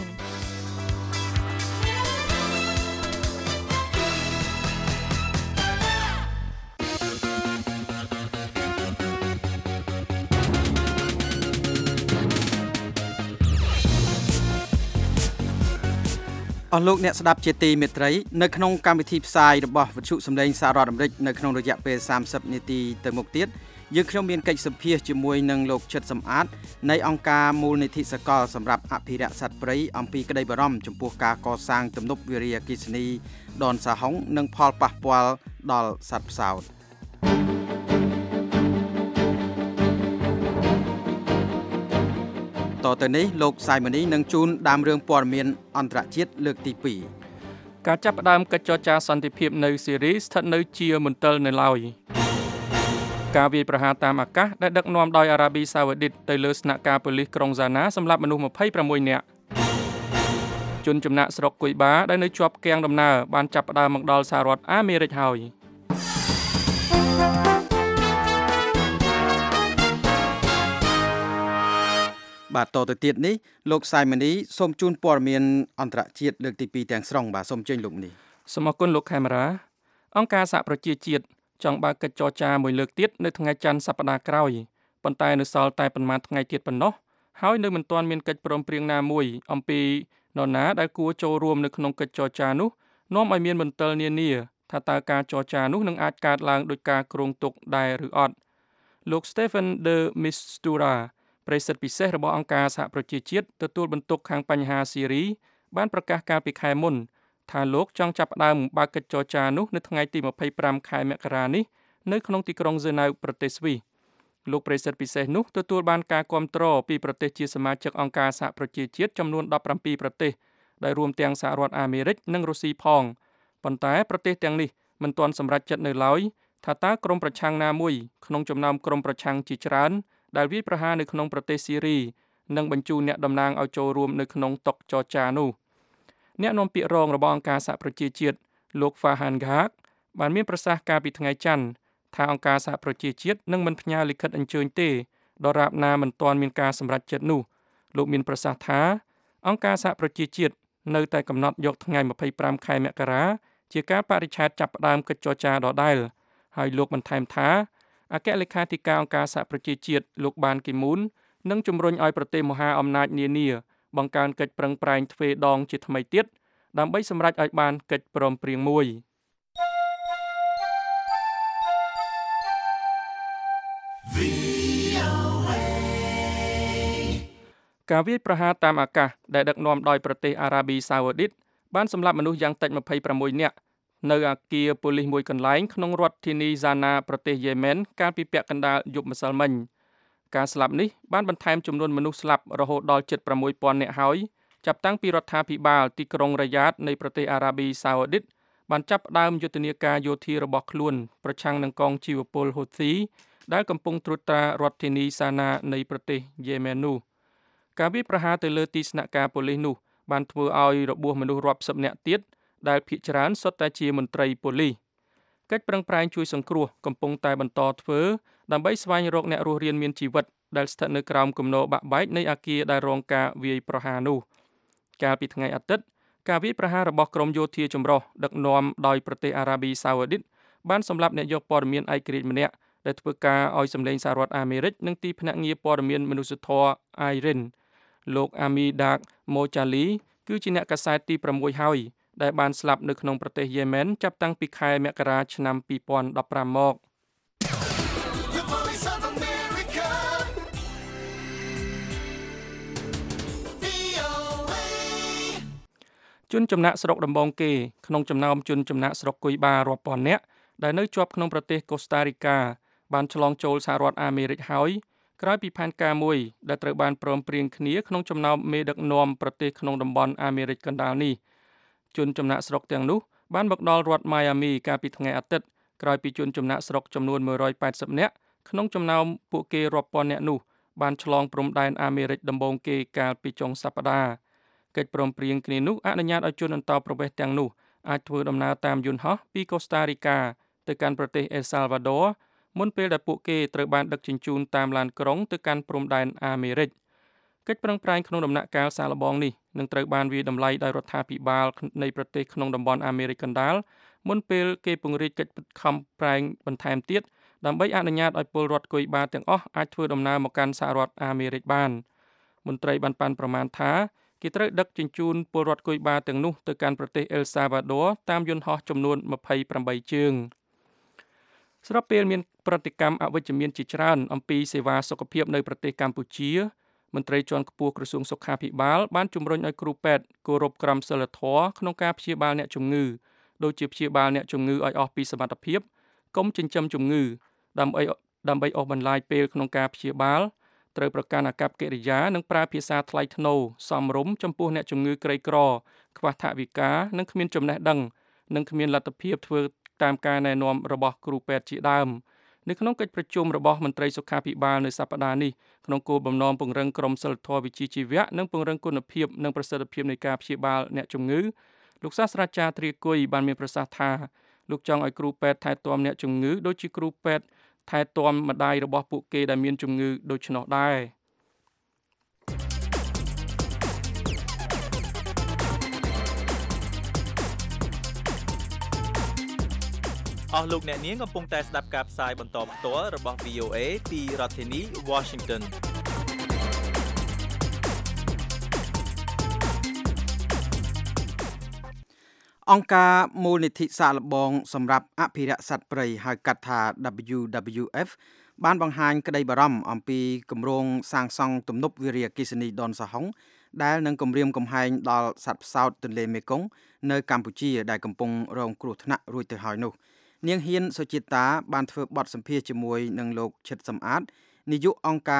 អស់លោកអ្នកស្ដាប់ជាទីមេត្រីនៅក្នុងកម្មវិធីផ្សាយរបស់វិទ្យុសម្លេងសាររដ្ឋអាមេរិកនៅក្នុងរយៈពេល30នាទីទៅមុខទៀតយើងខ្ញុំមានកិច្ចសម្ភាសជាមួយនឹងលោកជិតសំអាតនៃអង្គការមូលនិធិសកលសម្រាប់អភិរក្សសត្វព្រៃអំពីក្តីបារម្ភចំពោះការកសាងទំនប់វារីអគ្គិសនីដនសាហុងនិងផលប៉ះពាល់ដល់សត្វផ្សោតតទៅនេះលោកសៃម៉ានីនឹងជូនដើមរឿងព័ត៌មានអន្តរជាតិលើកទី2 ការចាប់ផ្ដើមកិច្ចចរចាសន្តិភាពនៅស៊ីរីស្ថិតនៅជាមន្ទិលនៅឡើយការវាយប្រហារតាមអាកាសដែលដឹកនាំដោយអារ៉ាប៊ីសាអូឌីតទៅលើស្នាក់ការប៉ូលីសក្រុងហ្សាណាសម្លាប់មនុស្ស26នាក់ជនចំណាក់ស្រុកគុយបាដែលនៅជាប់គាំងដំណើរបានចាប់ផ្ដើមមកដល់សហរដ្ឋអាមេរិកហើយបាទតទៅទៀតនេះលោកសៃម៉ានីសូមជូនព័ត៌មានអន្តរជាតិលើកទី2ទាំងស្រុងបាទសូមអញ្ជើញលោកនេះសូមអរគុណលោកខេមរ៉ាអង្គការសហប្រជាជាតិចង់បើកកិច្ចចរចាមួយលើកទៀតនៅថ្ងៃច័ន្ទសប្តាហ៍ក្រោយប៉ុន្តែនៅសល់តែប៉ុន្មានថ្ងៃទៀតប៉ុណ្ណោះហើយនៅមិនទាន់មានកិច្ចព្រមព្រៀងណាមួយអំពីនរណាដែលគួរចូលរួមនៅក្នុងកិច្ចចរចានោះនាំឲ្យមានមន្ទិលនានាថាតើការចរចានោះនឹងអាចកើតឡើងដោយការគ្រោងទុកដែរឬអត់លោក Stephen de Mistura ប្រធានពិសេសរបស់អង្គការសហប្រជាជាតិទទួលបន្ទុកខាងបញ្ហាស៊ីរីបានប្រកាសកាលពីខែមុនថាលោកចង់ចាប់ផ្ដើមបើកកិច្ចចរចានោះនៅថ្ងៃទី25ខែមករានេះនៅក្នុងទីក្រុងហ្សឺណែវប្រទេសស្វីសលោកប្រធានពិសេសនោះទទួលបានការគាំទ្រពីប្រទេសជាសមាជិកអង្គការសហប្រជាជាតិចំនួន17ប្រទេសដែលរួមទាំងសហរដ្ឋអាមេរិកនិងរុស្ស៊ីផងប៉ុន្តែប្រទេសទាំងនេះមិនទាន់សម្រេចចិត្តនៅឡើយថាតើក្រុមប្រឆាំងណាមួយក្នុងចំណោមក្រុមប្រឆាំងជាច្រើនដែលវាយប្រហារនៅក្នុងប្រទេសស៊ីរីនិងបញ្ជូនអ្នកតំណាងឲ្យចូលរួមនៅក្នុងតុចរចានោះអ្នកនាំពាក្យរងរបស់អង្គការសហប្រជាជាតិលោក Farhan Ghak បានមានប្រសាសន៍កាលពីថ្ងៃច័ន្ទថាអង្គការសហប្រជាជាតិនឹងមិនផ្ញើលិខិតអញ្ជើញទេដរាបណាមិនទាន់មានការសម្រេចចិត្តនោះលោកមានប្រសាសន៍ថាអង្គការសហប្រជាជាតិនៅតែកំណត់យកថ្ងៃ25ខែមករាជាកាលបរិច្ឆេទចាប់ផ្ដើមកិច្ចចរចាដដែលហើយលោកបន្ថែមថាអគ្គលេខាធិការអង្គការសហប្រជាជាតិលោកបានគីមូននឹងជំរុញឲ្យប្រទេសមហាអំណាចនានាបង្កើនកិច្ចប្រឹងប្រែងទ្វេដងជាថ្មីទៀតដើម្បីសម្រេចឲ្យបានកិច្ចព្រមព្រៀងមួយការវាយប្រហារតាមអាកាសដែលដឹកនាំដោយប្រទេសអារ៉ាប៊ីសាអូឌីតបានសម្លាប់មនុស្សយ៉ាងតិច26នាក់នៅអគារប៉ូលីសមួយកន្លែងក្នុងរដ្ឋធានីហ្សាណាប្រទេសយេម៉ែនកាលពីពាក់កណ្ដាលយប់ម្សិលមិញការស្លាប់នេះបានបន្ថែមចំនួនមនុស្សស្លាប់រហូតដល់ជិត 6,000 នាក់ហើយចាប់តាំងពីរដ្ឋាភិបាលទីក្រុងរ៉ាយ៉ាតនៃប្រទេសអារ៉ាប៊ីសាអូឌីតបានចាប់ផ្ដើមយុទ្ធនាការយោធារបស់ខ្លួនប្រឆាំងនឹងកងជីវពលហូធីដែលកំពុងត្រួតត្រារដ្ឋធានីហ្សាណានៃប្រទេសយេម៉ែននោះការវាយប្រហារទៅលើទីស្នាក់ការប៉ូលីសនោះបានធ្វើឲ្យរបួសមនុស្សរាប់សិបនាក់ទៀតដែលភាគច្រើនសុទ្ធតែជាមន្ត្រីប៉ូលីសកិច្ចប្រឹងប្រែងជួយសង្គ្រោះកំពុងតែបន្តធ្វើដើម្បីស្វែងរកអ្នករស់រានមានជីវិតដែលស្ថិតនៅក្រោមគំនរបាក់បែកនៃអគារដែលរងការវាយប្រហារនោះកាលពីថ្ងៃអាទិត្យការវាយប្រហាររបស់ក្រុមយោធាចម្រុះដឹកនាំដោយប្រទេសអារ៉ាប៊ីសាអូឌីតបានសម្លាប់អ្នកយកព័ត៌មានឯករាជ្យម្នាក់ដែលធ្វើការឲ្យសម្លេងសហរដ្ឋអាមេរិកនិងទីភ្នាក់ងារព័ត៌មានមនុស្សធម៌ IRIN លោកអាមីដាកម៉ូចាលីគឺជាអ្នកកាសែតទី6ហើយដែលបានស្លាប់នៅក្នុងប្រទេសយេម៉ែនចាប់តាំងពីខែមករាឆ្នាំ2015មកជនចំណាក់ស្រុកដំបងគេក្នុងចំណោមជនចំណាក់ស្រុកគុយបារាប់ពាន់នាក់ដែលនៅជាប់ក្នុងប្រទេសកូស្តារីកាបានឆ្លងចូលសហរដ្ឋអាមេរិកហើយក្រោយពីផែនការមួយដែលត្រូវបានព្រមព្រៀងគ្នាក្នុងចំណោមមេដឹកនាំប្រទេសក្នុងតំបន់អាមេរិកកណ្ដាលនេះជនចំណាក់ស្រុកទាំងនោះបានមកដល់រដ្ឋ Miami កាលពីថ្ងៃអាទិត្យក្រោយពីជនចំណាក់ស្រុកចំនួន180នាក់ក្នុងចំណោមពួកគេរាប់ពាន់នាក់នោះបានឆ្លងព្រំដែនអាមេរិកដំបូងគេកាលពីចុងសប្តាហ៍កិច្ចព្រមព្រៀងគ្នានោះអនុញ្ញាតឲ្យជនអន្តោប្រវេសន៍ទាំងនោះអាចធ្វើដំណើរតាមយន្តហោះពីកូស្តារីកាទៅកាន់ប្រទេសអេលសាល់វ៉ាដូមុនពេលដែលពួកគេត្រូវបានដឹកជញ្ជូនតាមឡានក្រុងទៅកាន់ព្រំដែនអាមេរិកកិច្ចប្រឹងប្រែងក្នុងដំណាក់កាលសាកល្បងនេះនឹងត្រូវបានវាយតម្លៃដោយរដ្ឋាភិបាលនៃប្រទេសក្នុងតំបន់អាមេរិកកណ្ដាលមុនពេលគេពង្រីកកិច្ចខំប្រែងបន្ថែមទៀតដើម្បីអនុញ្ញាតឲ្យពលរដ្ឋគុយបាទាំងអស់អាចធ្វើដំណើរមកកាន់សហរដ្ឋអាមេរិកបានមន្ត្រីបានប៉ាន់ប្រមាណថាគេត្រូវដឹកជញ្ជូនពលរដ្ឋគុយបាទាំងនោះទៅកាន់ប្រទេសអេលសាវ៉ាដូតាមយន្តហោះចំនួន28ជើងស្របពេលមានប្រតិកម្មអវិជ្ជមានជាច្រើនអំពីសេវាសុខភាពនៅប្រទេសកម្ពុជាមន្ត្រីជាន់ខ្ពស់ក្រសួងសុខាភិបាលបានជំរុញឲ្យគ្រូពេទ្យគោរពក្រមសីលធម៌ក្នុងការព្យាបាលអ្នកជំងឺដូចជាព្យាបាលអ្នកជំងឺឲ្យអស់ពីសមត្ថភាពកុំចិញ្ចឹមជំងឺដើម្បីអស់បន្លាយពេលក្នុងការព្យាបាលត្រូវប្រកាន់អាកប្បកិរិយានិងប្រើភាសាថ្លៃថ្នូរសមរម្យចំពោះអ្នកជំងឺក្រីក្រខ្វះថវិកានិងគ្មានចំណេះដឹងនិងគ្មានលទ្ធភាពធ្វើតាមការណែនាំរបស់គ្រូពេទ្យជាដើមនៅក្នុងកិច្ចប្រជុំរបស់មន្ត្រីសុខាភិបាលនៅសប្តាហ៍នេះក្នុងគោលបំណងពង្រឹងក្រមសីលធម៌វិជ្ជាជីវៈនិងពង្រឹងគុណភាពនិងប្រសិទ្ធភាពនៃការព្យាបាលអ្នកជំងឺលោកសាស្ត្រាចារ្យទ្រាគុយបានមានប្រសាសន៍ថាលោកចង់ឲ្យគ្រូពេទ្យថែទាំអ្នកជំងឺដូចជាគ្រូពេទ្យថែទាំម្ដាយរបស់ពួកគេដែលមានជំងឺដូច្នោះដែរអស់លោកអ្នកនាងកំពុងតែស្ដាប់ការផ្សាយបន្តផ្ទាល់របស់ VOA ពីរដ្ឋធានី Washington អង្គការមូលនិធិសាកល្បងសម្រាប់អភិរក្សសត្វព្រៃហៅកាត់ថា WWF បានបង្ហាញក្តីបារម្ភអំពីគម្រោងសាងសង់ទំនប់វារីអគ្គិសនីដនសហុងដែលនឹងគំរាមកំហែងដល់សត្វផ្សោតទន្លេមេគង្គនៅកម្ពុជាដែលកំពុងរងគ្រោះថ្នាក់រួចទៅហើយនោះនាងហ៊ានសុជាតាបានធ្វើបទសម្ភាសន៍ជាមួយនឹងលោកឈិតសំអាតនាយកអង្គការ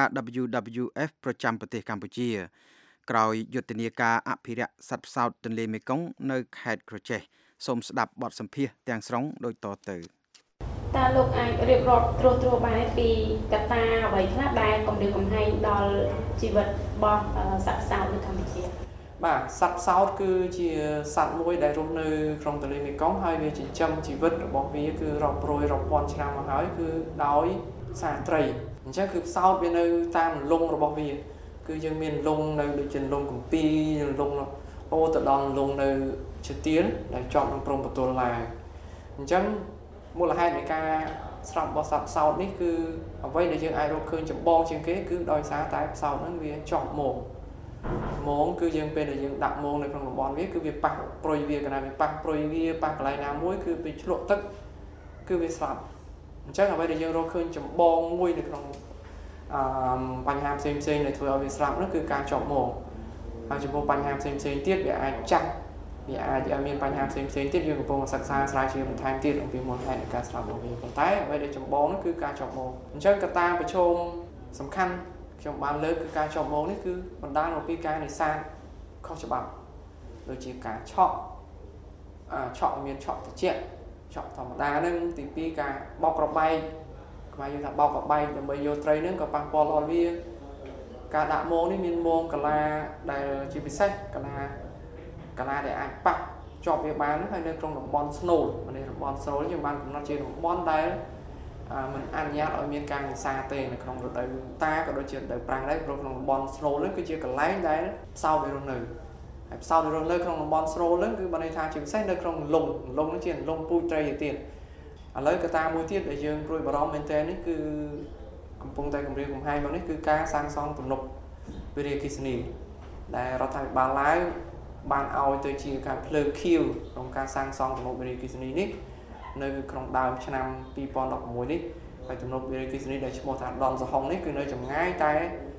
WWF ប្រចាំប្រទេសកម្ពុជាក្រោយយុទ្ធនាការអភិរក្សសត្វផ្សោតទន្លេមេគង្គនៅខេត្តក្រចេះសូមស្ដាប់បទសម្ភាសន៍ទាំងស្រុងដូចតទៅតើលោកអាចរៀបរាប់ត្រួសបានពីកត្តាអ្វីខ្លះដែលគំរាមកំហែងដល់ជីវិតរបស់សត្វផ្សោតនៅកម្ពុជាបាទសត្វផ្សោតគឺជាសត្វមួយដែលរស់នៅក្នុងទន្លេមេគង្គហើយវាចិញ្ចឹមជីវិតរបស់វាគឺរាប់រយរាប់ពាន់ឆ្នាំមកហើយគឺដោយសារត្រីអញ្ចឹងគឺផ្សោតវានៅតាមលងរបស់វាគឺយើងមានលងនៅដូចជាលងកំពីលងអូទៅដល់លងនៅជាទៀនដែលជាប់នឹងព្រំប្រទល់ឡាវអញ្ចឹងមូលហេតុនៃការស្លាប់របស់សត្វផ្សោតនេះគឺអ្វីដែលយើងអាចរកឃើញចម្បងជាងគេគឺដោយសារតែផ្សោតហ្នឹងវាជាប់មងគឺយើងពេលដែលយើងដាក់មងនៅក្នុងតំបន់វាគឺវាប៉ះប្រុយវាកណ្ដាលវាប៉ះប្រុយវាប៉ះកន្លែងណាមួយគឺវាឆ្លក់ទឹកគឺវាស្លាប់អញ្ចឹងអ្វីដែលយើងរកឃើញចម្បងមួយនៅក្នុងបញ្ហាផ្សេងដែលធ្វើឲ្យវាស្លាប់នោះគឺការជាប់មងហើយចំពោះបញ្ហាផ្សេងទៀតវាអាចចាស់វាអាចមានបញ្ហាផ្សេងទៀតយើងកំពុងសិក្សាស្រាវជ្រាវបន្ថែមទៀតអំពីមូលហេតុនៃការស្លាប់របស់វាប៉ុន្តែអ្វីដែលចម្បងនោះគឺការជាប់មងអញ្ចឹងកត្តាប្រឈមសំខាន់ខ្ញុំបានលើកគឺការជាប់មងនេះគឺបណ្ដាលមកពីការនេសាទខុសច្បាប់ដូចជាការឆក់មានឆក់ត្រជាក់ឆក់ធម្មតាហ្នឹងទី2ការបោកប្របែកខ្មែរយើងថាបោកប្របែកដើម្បីយកត្រីហ្នឹងក៏ប៉ះពាល់ដល់វាការដាក់មងនេះមានមងកាឡាដែលជាពិសេសកាឡាដែលអាចប៉ះជាប់វាបានហើយនៅក្នុងតំបន់ស្នូលនៅតំបន់ស្នូលយើងបានកំណត់ជាតំបន់ដែលមិនអនុញ្ញាតឲ្យមានការនេសាទទេនៅក្នុងរដូវតាក៏ដូចជារដូវប្រាំងដែរព្រោះក្នុងតំបន់ស្នូលហ្នឹងគឺជាកន្លែងដែលផ្សោតវារស់នៅហើយផ្សោតវារស់នៅក្នុងតំបន់ស្នូលហ្នឹងគឺបានន័យថាជាពិសេសនៅក្នុងលងហ្នឹងជាលងពូជត្រីទៅទៀតឥឡូវកត្តាមួយទៀតដែលយើងព្រួយបារម្ភមែនទែននេះគឺកំពុងតែគម្រាមកំហែងមកនេះគឺការសាងសង់ទំនប់វារីអគ្គិសនីដែលរដ្ឋាភិបាលឡាវបានឲ្យទៅជាការភ្លើងខៀវក្នុងការសាងសង់ទំនប់វារីអគ្គិសនីនេះនៅក្នុងដើមឆ្នាំ2016នេះហើយទំនប់វារីអគ្គិសនីដែលឈ្មោះថាដនសហុងនេះគឺនៅចម្ងាយតែ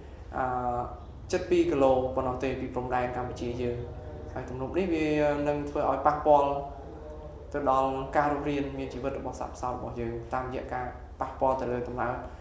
72គីឡូប៉ុណ្ណោះទេពីព្រំដែនកម្ពុជាយើងហើយទំនប់នេះវានឹងធ្វើឲ្យប៉ះពាល់ទៅដល់ការរស់រានមានជីវិតរបស់សត្វផ្សោតរបស់យើងតាមរយៈការប៉ះពាល់ទៅលើដំណើរ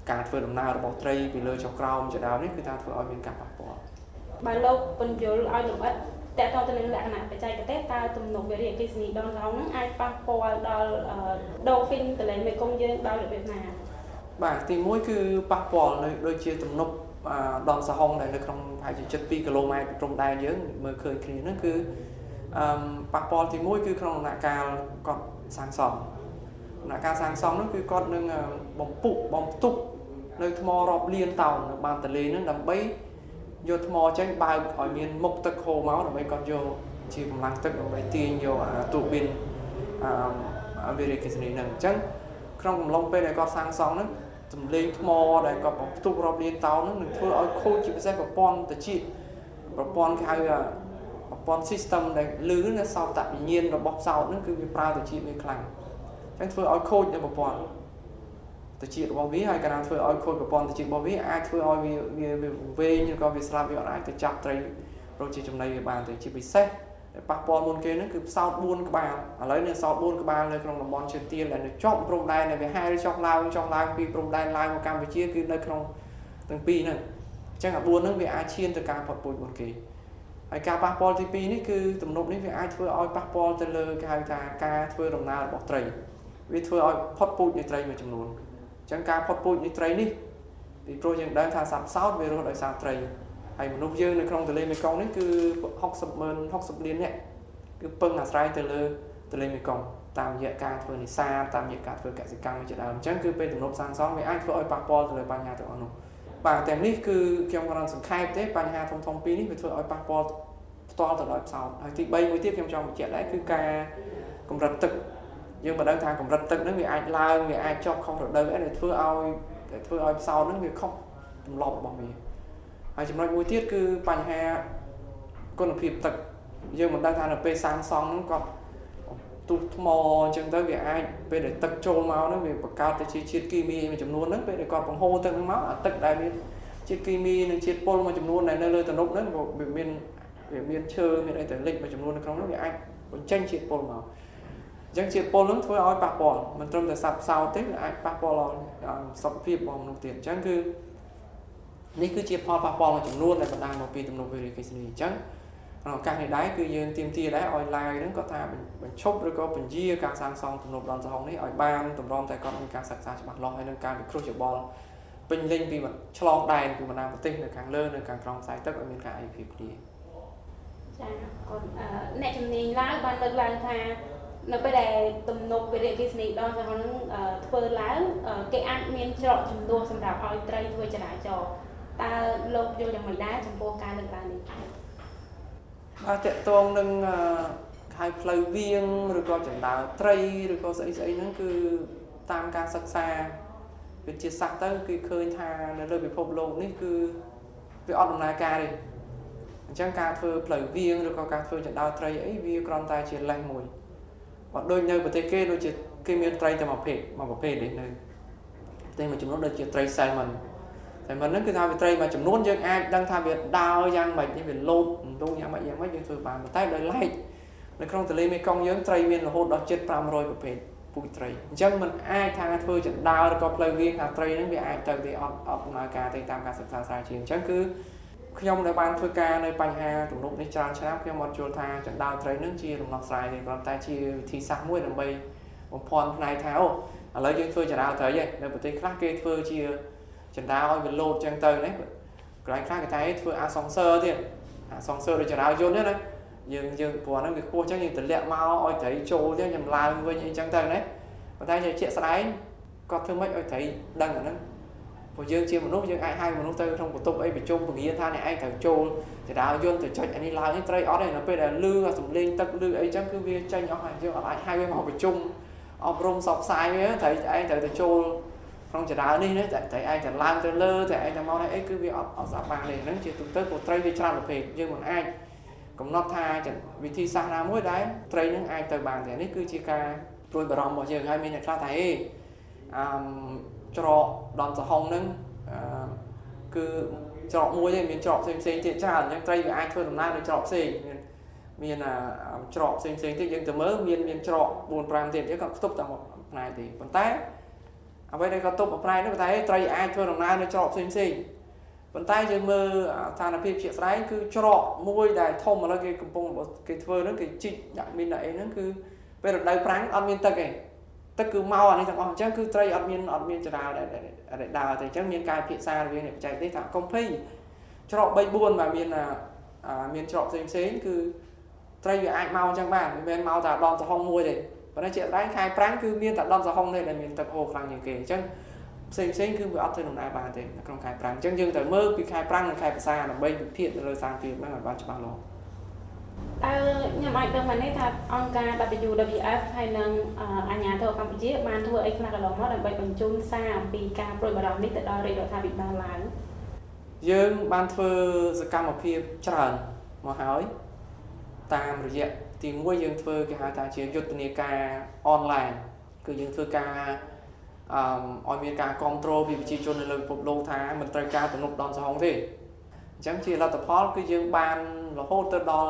ការធ្វើដំណើររបស់ត្រីពីលើចុះក្រោមជាដើមនេះគឺថាធ្វើឲ្យមានការប៉ះពាល់បើលោកពន្យល់ឲ្យលម្អិតតើតើទៅនឹងលក្ខណៈបច្ចេកទេសតើទំនប់វារីអគ្គិសនីដងសហនឹងអាចប៉ះពាល់ដល់dolphin ទន្លេមេគង្គយើងដោយរបៀបណាបាទទី1គឺប៉ះពាល់នៅដូចជាទំនប់ដងសហដែលនៅក្នុងប្រហែលជា7គីឡូម៉ែត្រព្រំដែនយើងមើលឃើញគ្នាហ្នឹងគឺប៉ះពាល់ទី1គឺក្នុងដំណាក់កាលគាត់សាងសង់ដំណាក់កាលសាងសង់នោះគឺគាត់នឹងបំផ្ទុកនៅថ្មរាប់លានតោននៅបាតទន្លេហ្នឹងដើម្បីយកថ្មចេញបើកឲ្យមានមុខទឹកហូរមកដើម្បីគាត់យកជាកម្លាំងទឹកដើម្បីទាញយកទូប៊ីនវារីអគ្គិសនីហ្នឹងអញ្ចឹងក្នុងកំឡុងពេលដែលគាត់សាងសង់ហ្នឹងទំលេងថ្មដែលគាត់បំផ្ទុករាប់លានតោនហ្នឹងនឹងធ្វើឲ្យខូចជាពិសេសប្រព័ន្ធត្រជាក់ប្រព័ន្ធគេហៅប្រព័ន្ធ system ដែលលឺនៅសោតវិញ្ញាណរបស់ផ្សោតហ្នឹងគឺវាប្រើត្រជាក់វាខ្លាំងអញ្ចឹងធ្វើឲ្យខូចនៅប្រព័ន្ធត្រជាក់របស់វាហើយកាលណាធ្វើឲ្យខូចប្រព័ន្ធត្រជាក់របស់វាអាចធ្វើឲ្យវាវែងឬក៏វាស្លាប់វាអាចទៅចាប់ត្រីរកជាចំណីវាបានទៅជាពិសេសដែលប៉ះពាល់មុនគេហ្នឹងគឺផ្សោត4ក្បាលឥឡូវនេះផ្សោត4ក្បាលនៅក្នុងតំបន់ជើងទាលដែលនៅជាប់ព្រំដែនដែលវាហែលចុះឡើងពីព្រំដែនឡើងមកកម្ពុជាគឺនៅក្នុងទាំងពីរហ្នឹងអញ្ចឹងអា4ហ្នឹងវាអាចឈានទៅការផុតពូជមុនគេហើយការប៉ះពាល់ទី2នេះគឺទំនប់នេះវាអាចធ្វើឲ្យប៉ះពាល់ទៅលើគេហៅថាការធ្វើដំណើររបស់ត្រីវាធ្វើឲ្យផុតពូជនៃត្រីមួយចំនួនអញ្ចឹងការផុតពូជនៃត្រីនេះពីព្រោះយើងដឹងថាសត្វផ្សោតវារស់ដោយសារត្រីហើយមនុស្សយើងនៅក្នុងទន្លេមេគង្គនេះគឺ60លាននាក់គឺពឹងអាស្រ័យទៅលើទន្លេមេគង្គតាមរយៈការធ្វើនេសាទតាមរយៈការធ្វើកសិកម្មជាដើមអញ្ចឹងគឺពេលទំនប់សាងសង់វាអាចធ្វើឲ្យប៉ះពាល់ទៅលើបញ្ហាទាំងអស់នោះបាទទាំងនេះគឺខ្ញុំគ្រាន់សង្ខេបទេបញ្ហាធំៗពីរនេះវាធ្វើឲ្យប៉ះពាល់ផ្ទាល់ទៅដល់ផ្សោតហើយទី3មួយទៀតខ្ញុំចង់បញ្ជាក់ដែរគឺការកម្រិតទឹកយើងមិនដឹងថាកម្រិតទឹកហ្នឹងវាអាចឡើងវាអាចចុះខុសរដូវអីដែលធ្វើឲ្យផ្សោតហ្នឹងវាខុសទម្លាប់របស់វាហើយចំណុចមួយទៀតគឺបញ្ហាគុណភាពទឹកយើងមិនដឹងថានៅពេលសាងសង់ហ្នឹងគាត់ទូថ្មអញ្ចឹងទៅវាអាចពេលដែលទឹកចូលមកហ្នឹងវាបង្កើតទៅជាជាតិគីមីមួយចំនួនហ្នឹងពេលដែលគាត់បង្ហូរទឹកហ្នឹងមកអាទឹកដែលមានជាតិគីមីនិងជាតិពុលមួយចំនួនដែលនៅលើទំនប់ហ្នឹងវាមានឈើមានអីទៅលិចមួយចំនួននៅក្នុងហ្នឹងវាអាចបញ្ចេញជាតិពុលមកអញ្ចឹងជាតិពុលហ្នឹងធ្វើឲ្យប៉ះពាល់មិនត្រឹមតែសត្វផ្សោតទេវាអាចប៉ះពាល់ដល់សុខភាពរបស់មនុស្សទៀតអញ្ចឹងគឺនេះគឺជាផលប៉ះពាល់មួយចំនួនដែលបណ្ដាលមកពីទំនប់វារីអគ្គិសនីអញ្ចឹងក្នុងឱកាសនេះដែរគឺយើងទាមទារដែរឲ្យឡាយហ្នឹងគាត់ថាបញ្ឈប់ឬក៏បញ្ជាការសាងសង់ទំនប់ដនសហុងនេះឲ្យបានតម្រាំតែគាត់មានការសិក្សាច្បាស់លាស់ហើយនឹងការវិគ្រោះយោបល់ពេញលេញពីឆ្លងដែនពីបណ្ដាប្រទេសនៅខាងលើនៅខាងក្រោមខ្សែទឹកឲ្យមានការឯកភាពគ្នាចា៎អរគុណអ្នកជំនាញឡើងបានលើកឡើងថានៅពេលដែលទំនប់វារីអគ្គិសនីដងសហនឹងធ្វើឡើងគេអាចមានច្រកជំនួសសម្រាប់ឲ្យត្រីធ្វើចរាចរណ៍តើលោកយល់យ៉ាងម៉េចដែរចំពោះការលើកឡើងនេះបាទតកតងនឹងហៅផ្លូវវាងឬក៏ចណ្ដើរត្រីឬក៏ស្អីហ្នឹងគឺតាមការសិក្សាវិទ្យាសាស្ត្រទៅគឺឃើញថានៅលើពិភពលោកនេះគឺវាអត់ដំណើរការទេអញ្ចឹងការធ្វើផ្លូវវាងឬក៏ការធ្វើចណ្ដើរត្រីអីវាគ្រាន់តែជាលេសមួយបើដូចនៅប្រទេសគេដូចជាគេមានត្រីតែមួយប្រភេទទេនៅតែមួយចំនួនដូចជាត្រី salmon ហ្នឹងគឺថាវាត្រីមួយចំនួនយើងអាចដឹងថាវាដើរយ៉ាងម៉េចនេះវាលោតយ៉ាងម៉េចយើងធ្វើបានតែដោយឡែកនៅក្នុងទន្លេមេគង្គយើងត្រីមានរហូតដល់ជិត500ប្រភេទពូជត្រីអញ្ចឹងมันអាចថាធ្វើចណ្ដើរឬក៏ផ្លូវវាងថាត្រីហ្នឹងវាអាចទៅទេអត់ដំណើរការទេតាមការសិក្សាស្រាវជ្រាវអញ្ចឹងគឺខ្ញុំដែលបានធ្វើការនៅបញ្ហាទំនប់នេះច្រើនឆ្នាំខ្ញុំអត់យល់ថាចណ្ដើរត្រីហ្នឹងជាដំណោះស្រាយទេគ្រាន់តែជាវិធីសាស្ត្រមួយដើម្បីបំភាន់ផ្នែកថាអូឥឡូវយើងធ្វើចណ្ដើរត្រីឯងនៅប្រទេសខ្លះគេធ្វើជាចណ្ដើរឲ្យវាលោតចឹងទៅណាកន្លែងខ្លះគេថាធ្វើអាសងសើទៀតអាសងសើដូចចណ្ដើរយន្តណាយើងព្រោះហ្នឹងវាខ្ពស់ចឹងយើងទម្លាក់មកឲ្យត្រីចូលចឹងចម្លើងវិញអីចឹងទៅណាប៉ុន្តែជាក់ស្ដែងគាត់ធ្វើម៉េចឲ្យត្រីដឹងអាហ្នឹងព្រោះយើងជាមនុស្សយើងអាចហៅមនុស្សទៅក្នុងបន្ទប់អីប្រជុំពង្រៀនថាអ្នកឯងត្រូវចូលចណ្ដើរយន្តទៅចុចអានេះឡើងនេះត្រីអត់ទេនៅពេលដែលលឺសំឡេងទឹកលឺអីចឹងគឺវាចេញអស់ហើយយើងអត់អាចហៅវាមកប្រជុំអប់រំសបផ្សាយវាត្រីឯងត្រូវទៅចូលក្នុងចណ្ដើរនេះតែឯងទៅឡើងទៅលើតែឯងទៅមកនេះអីគឺវាអត់ស្អាតបានទេហ្នឹងជាទូទៅព្រោះត្រីវាច្រើនប្រភេទយើងមិនអាចកំណត់ថាវិធីសាស្ត្រណាមួយដែលត្រីនឹងអាចទៅបានទេនេះគឺជាការព្រួយបារម្ភរបស់យើងហើយមានអ្នកខ្លះថាហេច្រកដនសហុងហ្នឹងគឺច្រកមួយទេមានច្រកផ្សេងទៀតច្រើនអញ្ចឹងត្រីវាអាចធ្វើដំណើរនៅច្រកផ្សេងមានច្រកផ្សេងទៀតយើងទៅមើលមានច្រក 4-5 ទៀតយើងក៏ខ្ទប់តែមួយផ្នែកទេប៉ុន្តែអ្វីដែលគាត់ទុកប្រែនោះតែត្រីអាចធ្វើដំណើរនៅច្រកផ្សេងប៉ុន្តែយើងមើលស្ថានភាពជាក់ស្ដែងគឺច្រកមួយដែលធំឥឡូវគេកំពុងគេធ្វើហ្នឹងគេជីកដាក់មានដាក់អីហ្នឹងគឺពេលរដូវប្រាំងអត់មានទឹកទេទឹកគឺមកអានេះទាំងអស់អញ្ចឹងគឺត្រីអត់មានចរាលដែលដើរទេអញ្ចឹងមានការពិភាក្សារវាអ្នកបច្ចេកទេសថាកុំភ័យច្រក 3-4 បាទមានច្រកផ្សេងគឺត្រីវាអាចមកអញ្ចឹងបានមិនមែនមកតែដងសហុងមួយទេប៉ុន្តែជាក់ស្ដែងខែប្រាំងគឺមានតែដងសហុងទេដែលមានទឹកហូរខ្លាំងជាងគេអញ្ចឹងផ្សេងគឺវាអត់ធ្វើដំណើរបានទេក្នុងខែប្រាំងអញ្ចឹងយើងត្រូវមើលពីខែប្រាំងនិងខែភាសាដើម្បីវិភាគទៅលើសារភាពហ្នឹងឲ្យបានច្បាស់លាស់តើខ្ញុំអាចដឹងបានទេថាអង្គការ WWF ហើយនិងអាជ្ញាធរកម្ពុជាបានធ្វើអីខ្លះកន្លងមកដើម្បីបញ្ជូនសារអំពីការព្រួយបារម្ភនេះទៅដល់រាជរដ្ឋាភិបាលឡើងយើងបានធ្វើសកម្មភាពច្រើនមកហើយតាមរយៈទី1យើងធ្វើគេហៅថាជាយុទ្ធនាការអនឡាញគឺយើងធ្វើការឲ្យមានការគ្រប់គ្រងពីប្រជាជននៅលើពិភពលោកថាមិនត្រូវការទំនប់ដំសហុងទេអញ្ចឹងជាលទ្ធផលគឺយើងបានរហូតទៅដល់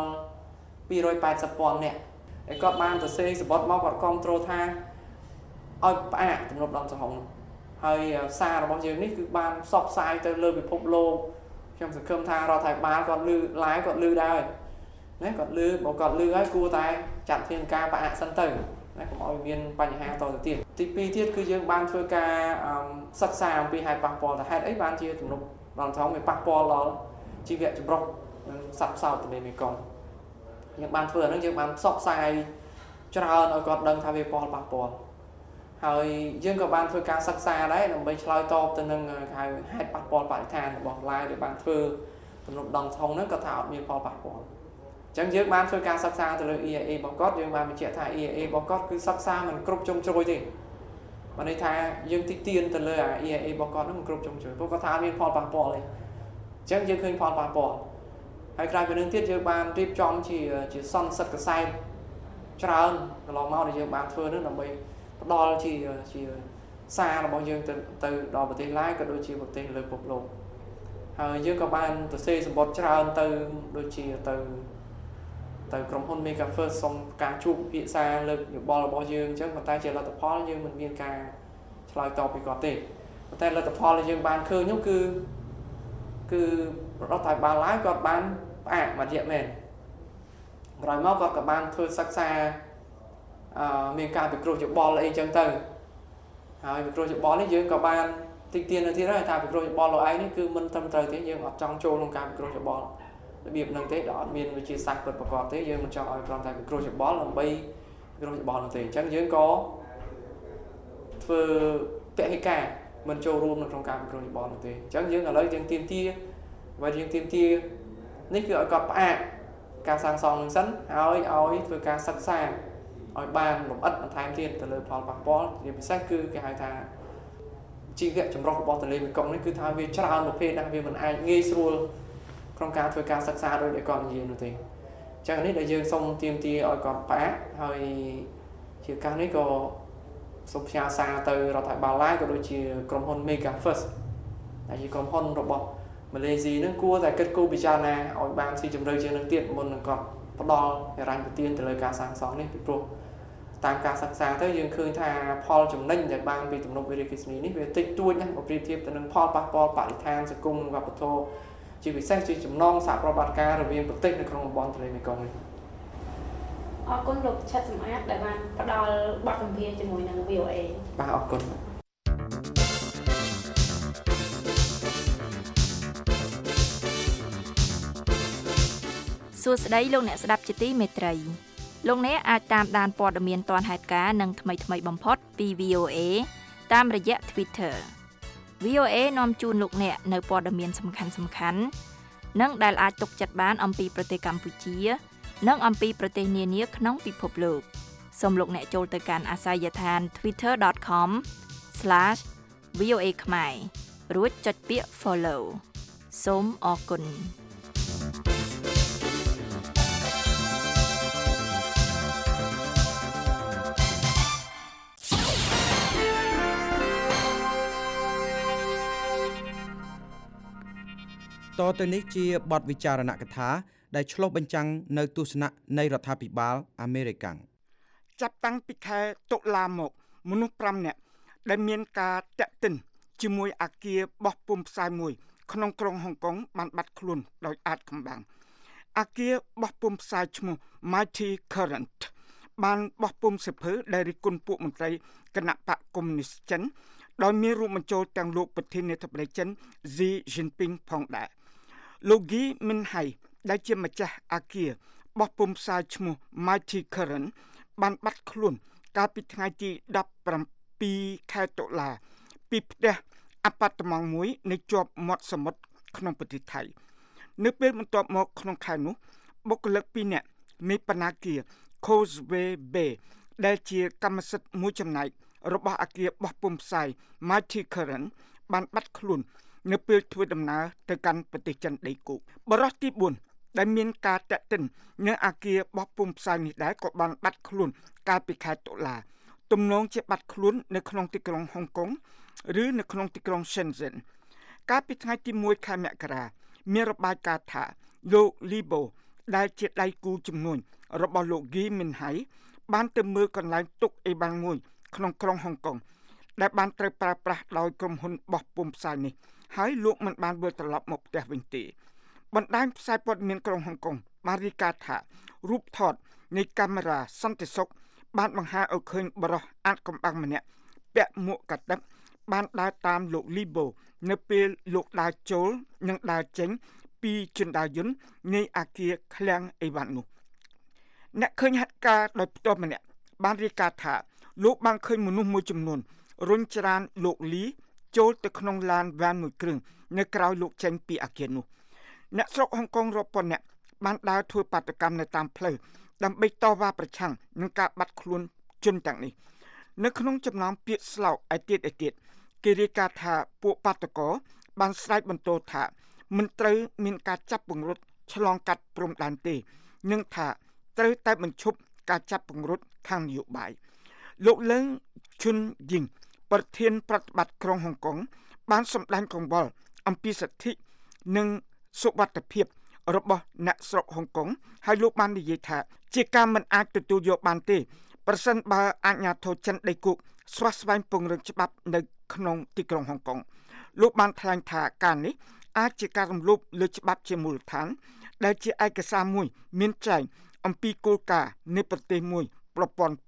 280,000 នាក់ហើយគាត់បានទៅសេសបត់មកគាត់គ្រប់គ្រងថាឲ្យផ្អាកទំនប់ដំសហុងហើយសាររបស់យើងនេះគឺបានផ្សព្វផ្សាយទៅលើពិភពលោកខ្ញុំសង្ឃឹមថារដ្ឋាភិបាលគាត់ឮ live គាត់ឮដែរណាគាត់ឮបើគាត់ឮហើយគួរតែចាត់ធានការផ្អាកសិនទៅណាកុំឲ្យមានបញ្ហាតទៅទៀតទី2ទៀតគឺយើងបានធ្វើការសិក្សាអំពីហេតុប៉ះពាល់ថាហេតុអីបានជាទំនប់ដំសហុងវាប៉ះពាល់ដល់ជីវៈចម្រុះនិងសត្វផ្សោតទន្លេមេគង្គយើងបានធ្វើអាហ្នឹងយើងបានផ្សព្វផ្សាយច្រើនឲ្យគាត់ដឹងថាវាប៉ះពាល់ហើយយើងក៏បានធ្វើការសិក្សាដែរដើម្បីឆ្លើយតបទៅនឹងហៅហេតុប៉ះពាល់បរិស្ថានរបស់ឡាវដែលបានធ្វើទំនប់ដំសហុងហ្នឹងក៏ថាអត់មានផលប៉ះពាល់អញ្ចឹងយើងបានធ្វើការសិក្សាទៅលើ EIA របស់គាត់យើងបានបញ្ជាក់ថា EIA របស់គាត់គឺសិក្សាមិនគ្រប់ជ្រុងជ្រោយទេបានន័យថាយើងតិចទៀនទៅលើ EIA របស់គាត់ហ្នឹងមិនគ្រប់ជ្រុងជ្រោយព្រោះគាត់ថាមានផលប៉ះពាល់ទេអញ្ចឹងយើងឃើញផលប៉ះពាល់ហើយក្រៅពីនេះទៀតយើងបានរៀបចំជាសន្និសីទកសែតច្រើនកន្លងមកដែលយើងបានធ្វើនោះដើម្បីផ្ដល់ជាសាររបស់យើងទៅដល់ប្រទេសឡាវក៏ដូចជាប្រទេសលើពិភពលោកហើយយើងក៏បានទៅសេសម្បត្តិច្រើនទៅដូចជាទៅក្រុមហ៊ុន Mega First សុំការជួបពិភាក្សាលើកយោបល់របស់យើងអញ្ចឹងប៉ុន្តែជាលទ្ធផលយើងមិនមានការឆ្លើយតបពីគាត់ទេប៉ុន្តែលទ្ធផលដែលយើងបានឃើញនោះគឺរដ្ឋាភិបាលឡាវគាត់បានផ្អាកមួយរយៈមែនក្រោយមកគាត់ក៏បានធ្វើសិក្សាមានការពិគ្រោះយោបល់អីចឹងទៅហើយពិគ្រោះយោបល់នេះយើងក៏បានតិចទៀនទៅទៀតហើយថាពិគ្រោះយោបល់លោកឯងនេះគឺមិនត្រឹមត្រូវទេយើងអត់ចង់ចូលក្នុងការពិគ្រោះយោបល់របៀបហ្នឹងទេដែលអត់មានវិជាសាស្ត្រពិតប្រាកដទេយើងមិនចង់ឲ្យគ្រាន់តែពិគ្រោះយោបល់ដើម្បីពិគ្រោះយោបល់នោះទេអញ្ចឹងយើងក៏ធ្វើពហិការមិនចូលរួមនៅក្នុងការពិគ្រោះយោបល់នោះទេអញ្ចឹងយើងឥឡូវយើងទាមទារបើយើងទាមទារនេះគឺឲ្យគាត់ផ្អាកការសាងសង់នឹងសិនហើយឲ្យធ្វើការសិក្សាឲ្យបានលម្អិតបន្ថែមទៀតទៅលើផលប៉ះពាល់ជាពិសេសគឺគេហៅថាជីវៈចម្រុះរបស់ទន្លេមេគង្គនេះគឺថាវាច្រើនប្រភេទណាស់វាមិនអាចងាយស្រួលក្នុងការធ្វើការសិក្សាដោយតែគាត់និយាយនោះទេអញ្ចឹងនេះដែលយើងសូមទាមទារឲ្យគាត់ផ្អាកហើយជាការនេះក៏សូមផ្ញើសារទៅរដ្ឋាភិបាលឡាវក៏ដូចជាក្រុមហ៊ុន Mega First ដែលជាក្រុមហ៊ុនរបស់ម៉ាឡេស៊ីនឹងគួរតែគិតគូរពិចារណាឲ្យបានស៊ីជម្រៅជាងនឹងទៀតមុននឹងគាត់ផ្ដល់ហិរញ្ញប្បទានទៅលើការសាងសង់នេះពីព្រោះតាមការសិក្សាទៅយើងឃើញថាផលចំណេញដែលបានពីទំនប់វារីអគ្គិសនីនេះវាតិចតួចណាស់បើប្រៀបធៀបទៅនឹងផលប៉ះពាល់បរិស្ថានសង្គមនិងវប្បធម៌ជាពិសេសជាចំណងសហប្រតិបត្តិការរវាងប្រទេសនៅក្នុងតំបន់ទន្លេមេគង្គនេះអរគុណលោកឆិតសំអាតដែលបានផ្ដល់បទសម្ភាសន៍ជាមួយនឹង VOA បាទអរគុណសួស្តីលោកអ្នកស្ដាប់ជាទីមេត្រីលោកអ្នកអាចតាមដានព័ត៌មានទាន់ហេតុការណ៍និងថ្មីបំផុតពី VOA តាមរយៈ Twitter VOA នាំជូនលោកអ្នកនៅព័ត៌មានសំខាន់និងដែលអាចទុកចិត្តបានអំពីប្រទេសកម្ពុជានិងអំពីប្រទេសនានាក្នុងពិភពលោកសូមលោកអ្នកចូលទៅកាន់អាសយដ្ឋាន twitter.com/VOA ខ្មែររួចចុចពាក្យ Follow សូមអរគុណតទៅនេះជាបទវិចារណកថាដែលឆ្លុះបញ្ចាំងនៅទស្សនៈនៃរដ្ឋាភិបាលអាមេរិកចាប់តាំងពីខែតុលាមកមនុស្ស5នាក់ដែលមានការតាក់ទិនជាមួយអគារបោះពុម្ពផ្សាយមួយក្នុងក្រុងហុងកុងបានបាត់ខ្លួនដោយអាចកំបាំងអគារបោះពុម្ពផ្សាយឈ្មោះ Mighty Current បានបោះពុម្ពសៀវភៅដែលរិះគន់ពួកមន្ត្រីគណៈបកកុម្មុយនីសចិនដោយមានរួមបញ្ចូលទាំងលោកប្រធានាធិបតីចិន Xi Jinping ផងដែរលោក Gui Minhai ដែលជាម្ចាស់អគារបោះពុម្ពផ្សាយឈ្មោះ Mighty Current បានបាត់ខ្លួនកាលពីថ្ងៃទី17ខែតុលាពីផ្ទះអាប៉ាតម៉ង់មួយនៅជាប់មាត់សមុទ្រក្នុងប្រទេសថៃនៅពេលបន្ទាប់មកក្នុងខែនោះបុគ្គលិក2នាក់នៃបណ្ណាគារ Causeway Bay ដែលជាកម្មសិទ្ធិមួយចំណែករបស់អគារបោះពុម្ពផ្សាយ Mighty Current បានបាត់ខ្លួននៅពេលធ្វើដំណើរទៅកាន់ប្រទេសចិនដីគោកបរិះទី4ដែលមានការតាក់ទិននៅអគារបោះពុម្ពផ្សាយនេះដែរក៏បានបាត់ខ្លួនកាលពីខែតុលាទំនងជាបាត់ខ្លួននៅក្នុងទីក្រុងហុងកុងឬនៅក្នុងទីក្រុង Shenzhen កាលពីថ្ងៃទី1ខែមករាមានរបាយការណ៍ថាលោក Libo ដែលជាដៃគូជំនួញរបស់លោក Gui Minhai បានទៅមើលកន្លែងទុកអីវ៉ាន់មួយក្នុងក្រុងហុងកុងដែលបានត្រូវប្រើប្រាស់ដោយក្រុមហ៊ុនបោះពុម្ពផ្សាយនេះហើយលោកមិនបានវិលត្រឡប់មកផ្ទះវិញទេបណ្ដាញផ្សាយព័ត៌មានក្រុងហុងកុងបានរាយការណ៍ថារូបថតនៃកាមេរ៉ាសន្តិសុខបានបង្ហាញឲ្យឃើញបរិះអាតកំបាំងម្នាក់ពាក់មួកកាតិបបានដើរតាមលោក Libo នៅពេលលោកដើរចូលនិងដើរចេញពីជណ្ដើរយន្តនៃអគារឃ្លាំងអីវ៉ាន់នោះអ្នកឃើញហេតុការណ៍ដោយផ្ទាល់ម្នាក់បានរាយការណ៍ថាលោកបានឃើញមនុស្សមួយចំនួនរុញច្រានលោកលីចូលទៅក្នុងឡានវ៉ានមួយគ្រឿងនៅក្រៅលោកចេញពីអគារនោះអ្នកស្រុកហុងកុងរាប់ពាន់នាក់បានដើរធ្វើបាតកម្មនៅតាមផ្លូវដើម្បីតវ៉ាប្រឆាំងនឹងការបាត់ខ្លួនជនទាំងនេះនៅក្នុងចំណោមពាក្យស្លោកឯទៀតគេរាយការណ៍ថាពួកបាតកោបានស្រែកបន្ទោថាមិនត្រូវមានការចាប់ពង្រត់ឆ្លងកាត់ព្រំដែនទេនិងថាត្រូវតែបញ្ឈប់ការចាប់ពង្រត់ខាងនយោបាយលោកលឹងឈុនយីងប្រធានប្រតិបត្តិក្រុងហុងកុងបានសម្ដែងកង្វល់អំពីសិទ្ធិនិងសុវត្ថិភាពរបស់អ្នកស្រុកហុងកុងហើយលោកបាននិយាយថាជាការមិនអាចទទួលយកបានទេប្រសិនបើអាជ្ញាធរចិនដីគោកស្វះស្វែងពង្រឹងច្បាប់នៅក្នុងទីក្រុងហុងកុងលោកបានថ្លែងថាការនេះអាចជាការរំលោភលើច្បាប់ជាមូលដ្ឋានដែលជាឯកសារមួយមានចែងអំពីគោលការណ៍នៃប្រទេសមួយប្រព័ន្ធ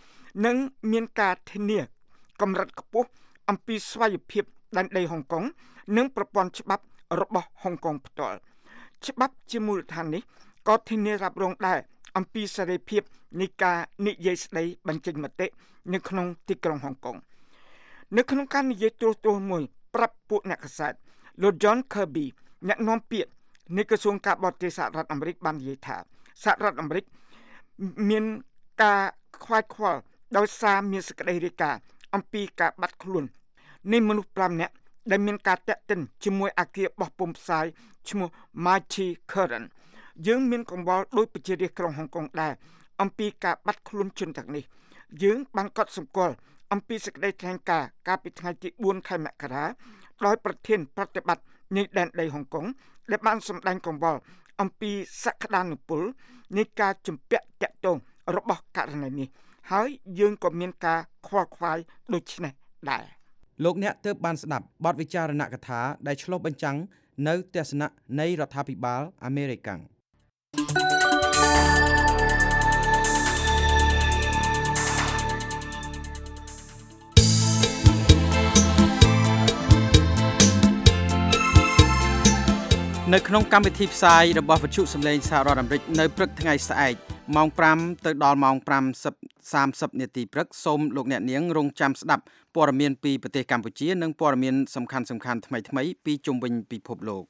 2និងមានការធានាកម្រិតខ្ពស់អំពីស្វ័យភាពដែនដីហុងកុងនិងប្រព័ន្ធច្បាប់របស់ហុងកុងផ្ទាល់ច្បាប់ជាមូលដ្ឋាននេះក៏ធានារ៉ាប់រងដែរអំពីសេរីភាពនៃការនិយាយស្ដីបញ្ចេញមតិនៅក្នុងទីក្រុងហុងកុងនៅក្នុងការនិយាយទូរទស្សន៍មួយប្រាប់ពួកអ្នកកាសែតលោក John Kirby អ្នកនាំពាក្យនៃក្រសួងការបរទេសសហរដ្ឋអាមេរិកបាននិយាយថាសហរដ្ឋអាមេរិកមានការខ្វាយខ្វល់ដោយសារមានសេចក្តីរាយការណ៍អំពីការបាត់ខ្លួននៃមនុស្ស5នាក់ដែលមានការតាក់ទិនជាមួយអគារបោះពុម្ពផ្សាយឈ្មោះ Mighty Current យើងមានកង្វល់ដោយប្រជារាស្ត្រក្រុងហុងកុងដែរអំពីការបាត់ខ្លួនជនទាំងនេះយើងបានកត់សម្គាល់អំពីសេចក្តីថ្លែងការណ៍កាលពីថ្ងៃទី4ខែមករាដោយប្រធានប្រតិបត្តិនៃដែនដីហុងកុងដែលបានសម្ដែងកង្វល់អំពីសក្តានុពលនៃការជំពាក់តាក់ទងរបស់ករណីនេះហើយយើងក៏មានការខ្វល់ខ្វាយដូចនេះដែរលោកអ្នកទើបបានស្ដាប់បទវិចារណកថាដែលឆ្លុះបញ្ចាំងនៅទស្សនៈនៃរដ្ឋាភិបាលអាមេរិកនៅក្នុងកម្មវិធីផ្សាយរបស់វិទ្យុសម្លេងសហរដ្ឋអាមេរិកនៅព្រឹកថ្ងៃស្អែកម៉ោង5ទៅដល់ម៉ោង5:30នាទីព្រឹកសូមលោកអ្នកនាងរងចាំស្ដាប់ព័ត៌មានពីប្រទេសកម្ពុជានិងព័ត៌មានសំខាន់ៗថ្មីៗពីជុំវិញពិភពលោក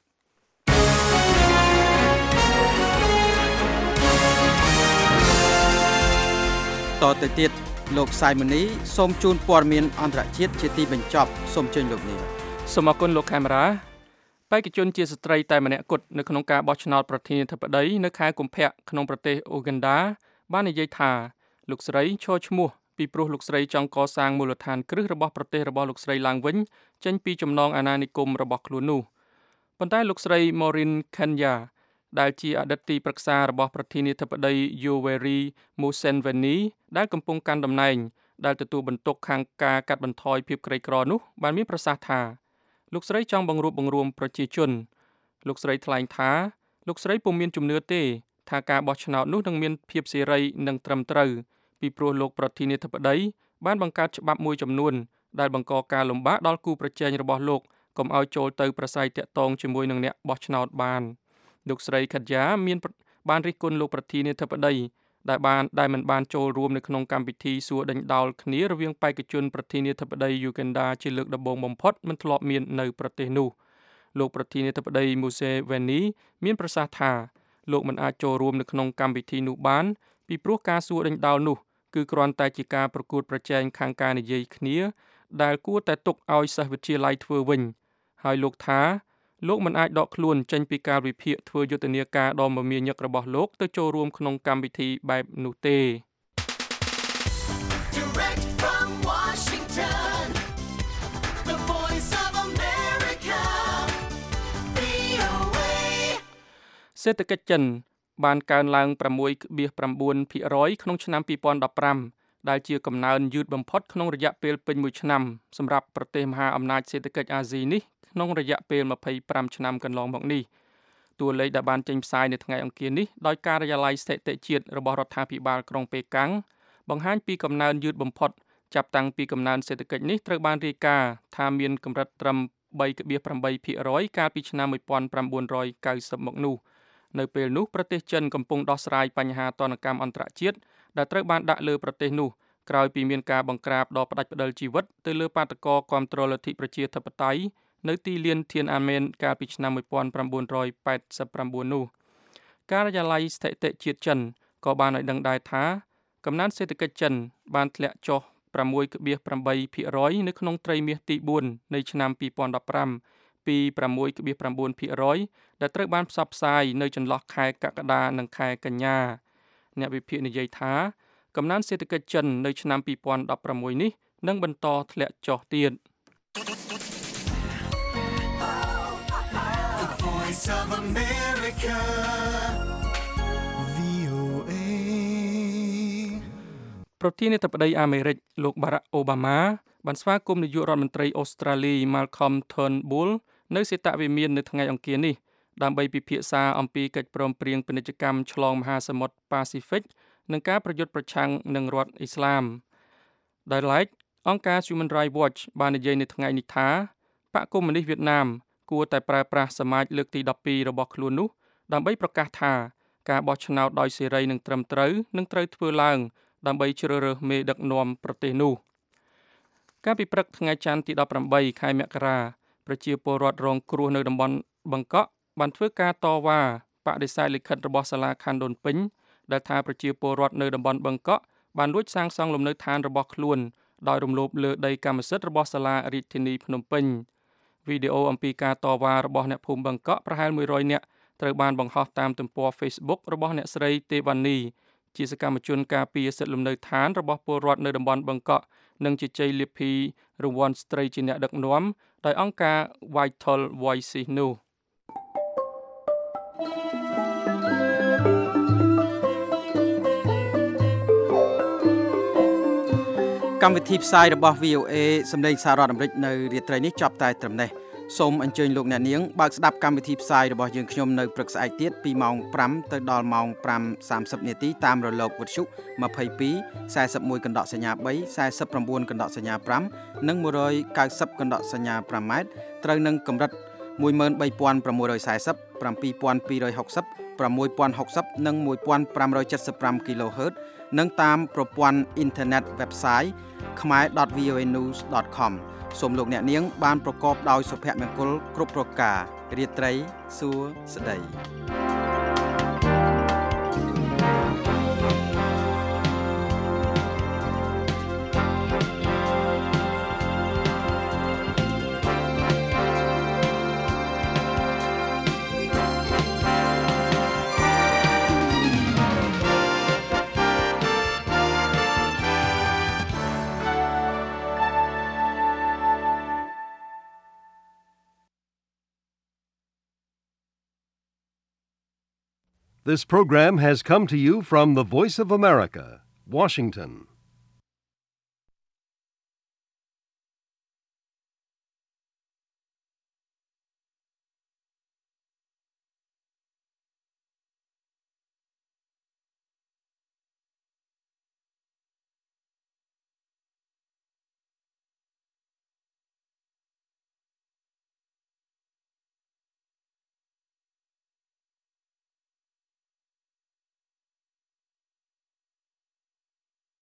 តទៅទៀតលោកសាយម៉ូនីសូមជូនព័ត៌មានអន្តរជាតិជាទីបញ្ចប់សូមអញ្ជើញលោកនាងសូមអរគុណលោកខេមរ៉ាបេក្ខជនជាស្ត្រីតែម្នាក់គត់នៅក្នុងការបោះឆ្នោតប្រធានាធិបតីនៅខែកុម្ភៈក្នុងប្រទេសអូហ្គណ្ដាបាននិយាយថាលោកស្រីឈរឈ្មោះពីព្រោះលោកស្រីចង់កសាងមូលដ្ឋានគ្រឹះរបស់ប្រទេសរបស់លោកស្រីឡើងវិញចេញពីចំណងអាណានិគមរបស់ខ្លួននោះប៉ុន្តែលោកស្រី Maureen Kenya ដែលជាអតីតទីប្រឹក្សារបស់ប្រធានាធិបតី Yoweri Museveni ដែលកំពុងកាន់តំណែងដែលទទួលបន្ទុកខាងការកាត់បន្ថយភាពក្រីក្រនោះបានមានប្រសាសន៍ថាលោកស្រីចង់បង្រួបបង្រួមប្រជាជនលោកស្រីថ្លែងថាលោកស្រីពុំមានជំនឿទេថាការបោះឆ្នោតនោះនឹងមានភាពសេរីនិងត្រឹមត្រូវពីព្រោះលោកប្រធានាធិបតីបានបង្កើតច្បាប់មួយចំនួនដែលបង្កការលំបាកដល់គូប្រជែងរបស់លោកកុំឲ្យចូលទៅប្រស្រ័យទាក់ទងជាមួយនឹងអ្នកបោះឆ្នោតបានលោកស្រីខិតយ៉ាបានរិះគន់លោកប្រធានាធិបតីដែលមិនបានចូលរួមនៅក្នុងកម្មវិធីសួរដេញដោលគ្នារវាងបេក្ខជនប្រធានាធិបតីយូហ្គែនដាជាលើកដំបូងបំផុតមិនធ្លាប់មាននៅប្រទេសនោះលោកប្រធានាធិបតីមូសេវេនីមានប្រសាសន៍ថាលោកមិនអាចចូលរួមនៅក្នុងកម្មវិធីនោះបានពីព្រោះការសួរដេញដោលនោះគឺគ្រាន់តែជាការប្រកួតប្រជែងខាងការនិយាយគ្នាដែលគួរតែទុកឲ្យសិស្សវិទ្យាល័យធ្វើវិញហើយលោកថាលោកមិនអាចដកខ្លួនចេញពីការវិភាគធ្វើយុទ្ធនាការដ៏មមាញឹករបស់លោកទៅចូលរួមក្នុងកម្មវិធីបែបនោះទេ Direct from Washington, the voice of America, VOA. សេដ្ឋកិច្ចចិនបានកើនឡើង 6.9% ក្នុងឆ្នាំ 2015 ដែលជាកំណើនយឺតបំផុតក្នុងរយៈពេលពេញមួយឆ្នាំសម្រាប់ប្រទេសមហាអំណាចសេដ្ឋកិច្ចអាស៊ីនេះក្នុងរយៈពេល25ឆ្នាំកន្លងមកនេះតួលេខដែលបានចេញផ្សាយនៅថ្ងៃអង្គារនេះដោយការិយាល័យស្ថិតិជាតិរបស់រដ្ឋាភិបាលក្រុងប៉េកាំងបង្ហាញពីកំណើនយឺតបំផុតចាប់តាំងពីកំណើនសេដ្ឋកិច្ចនេះត្រូវបានរាយការណ៍ថាមានកម្រិតត្រឹម 3.8% កាលពីឆ្នាំ 1990 មកនោះនៅពេលនោះប្រទេសចិនកំពុងដោះស្រាយបញ្ហាទណ្ឌកម្មអន្តរជាតិដែលត្រូវបានដាក់លើប្រទេសនោះក្រោយពីមានការបង្ក្រាបដ៏ផ្ដាច់ផ្តិលជីវិតទៅលើបាតកោគាំទ្រលទ្ធិប្រជាធិបតេយ្យនៅទីលានធានអាមែនកាលពីឆ្នាំ 1989 នោះការិយាល័យស្ថិតិជាតិចិនក៏បានឲ្យដឹងដែរថាកំណើនសេដ្ឋកិច្ចចិនបានធ្លាក់ចុះ 6.8% នៅក្នុងត្រីមាសទី4នៃឆ្នាំ 2015 ពី 6.9% ដែលត្រូវបានផ្សព្វផ្សាយនៅចន្លោះខែកក្កដានិងខែកញ្ញាអ្នកវិភាគនិយាយថាកំណើនសេដ្ឋកិច្ចចិននៅឆ្នាំ 2016 នេះនឹងបន្តធ្លាក់ចុះទៀត The voice of America, VOA. ប្រធានាធិបតីអាមេរិកលោកបារ៉ាក់អូបាម៉ាបានស្វាគមន៍នាយករដ្ឋមន្ត្រីអូស្ត្រាលី Malcolm Turnbull នៅសេតវិមាននៅថ្ងៃអង្គារនេះដើម្បីពិភាក្សាអំពីកិច្ចព្រមព្រៀងពាណិជ្ជកម្មឆ្លងមហាសមុទ្រប៉ាស៊ីហ្វិកនិងការប្រយុទ្ធប្រឆាំងនឹងរដ្ឋអ៊ីស្លាមដោយឡែកអង្គការ Human Rights Watch បាននិយាយនៅថ្ងៃនេះថាបកកុម្មុយនីសវៀតណាមគួរតែប្រើប្រាស់សមាជលើកទី12របស់ខ្លួននោះដើម្បីប្រកាសថាការបោះឆ្នោតដោយសេរីនិងត្រឹមត្រូវនឹងត្រូវធ្វើឡើងដើម្បីជ្រើសរើសមេដឹកនាំប្រទេសនោះកាលពីព្រឹកថ្ងៃច័ន្ទទី18ខែមករាប្រជាពលរដ្ឋរងគ្រោះនៅតំបន់បឹងកក់បានធ្វើការតវ៉ាបដិសេធលិខិតរបស់សាលាខណ្ឌដូនពេញដែលថាប្រជាពលរដ្ឋនៅតំបន់បឹងកក់បានលួចសាងសង់លំនៅឋានរបស់ខ្លួនដោយរំលោភលើដីកម្មសិទ្ធិរបស់សាលារាជធានីភ្នំពេញវីដេអូអំពីការតវ៉ារបស់អ្នកភូមិបឹងកក់ប្រហែល100នាក់ត្រូវបានបង្ហោះតាមទំព័រ Facebook របស់អ្នកស្រីទេវ៉ានីជាសកម្មជនការពារសិទ្ធិលំនៅឋានរបស់ពលរដ្ឋនៅតំបន់បឹងកក់និងជាជ័យលាភីរង្វាន់ស្ត្រីជាអ្នកដឹកនាំដោយអង្គការ Vital Voices នោះកម្មវិធីផ្សាយរបស់ VOA សម្លេងសាររដ្ឋអាមេរិកនៅរាត្រីនេះចប់តែត្រឹមនេះសូមអញ្ជើញលោកអ្នកនាងបើកស្ដាប់កម្មវិធីផ្សាយរបស់យើងខ្ញុំនៅព្រឹកស្អែកទៀតពីម៉ោង 5 ទៅដល់ម៉ោង 5:30 នាទីតាមរលកវិទ្យុ22 41កណ្ដកសញ្ញា3 49កណ្ដកសញ្ញា5និង190កណ្ដកសញ្ញា5ម៉ែត្រត្រូវនឹងកម្រិត 13640 7260 6060 និង 1575 kHz និងតាមប្រព័ន្ធអ៊ីនធឺណិត website khmer.voanews.com សូមលោកអ្នកនាងបានប្រកបដោយសុភមង្គលគ្រប់ប្រការរាត្រីសួស្តី This program has come to you from the Voice of America, Washington.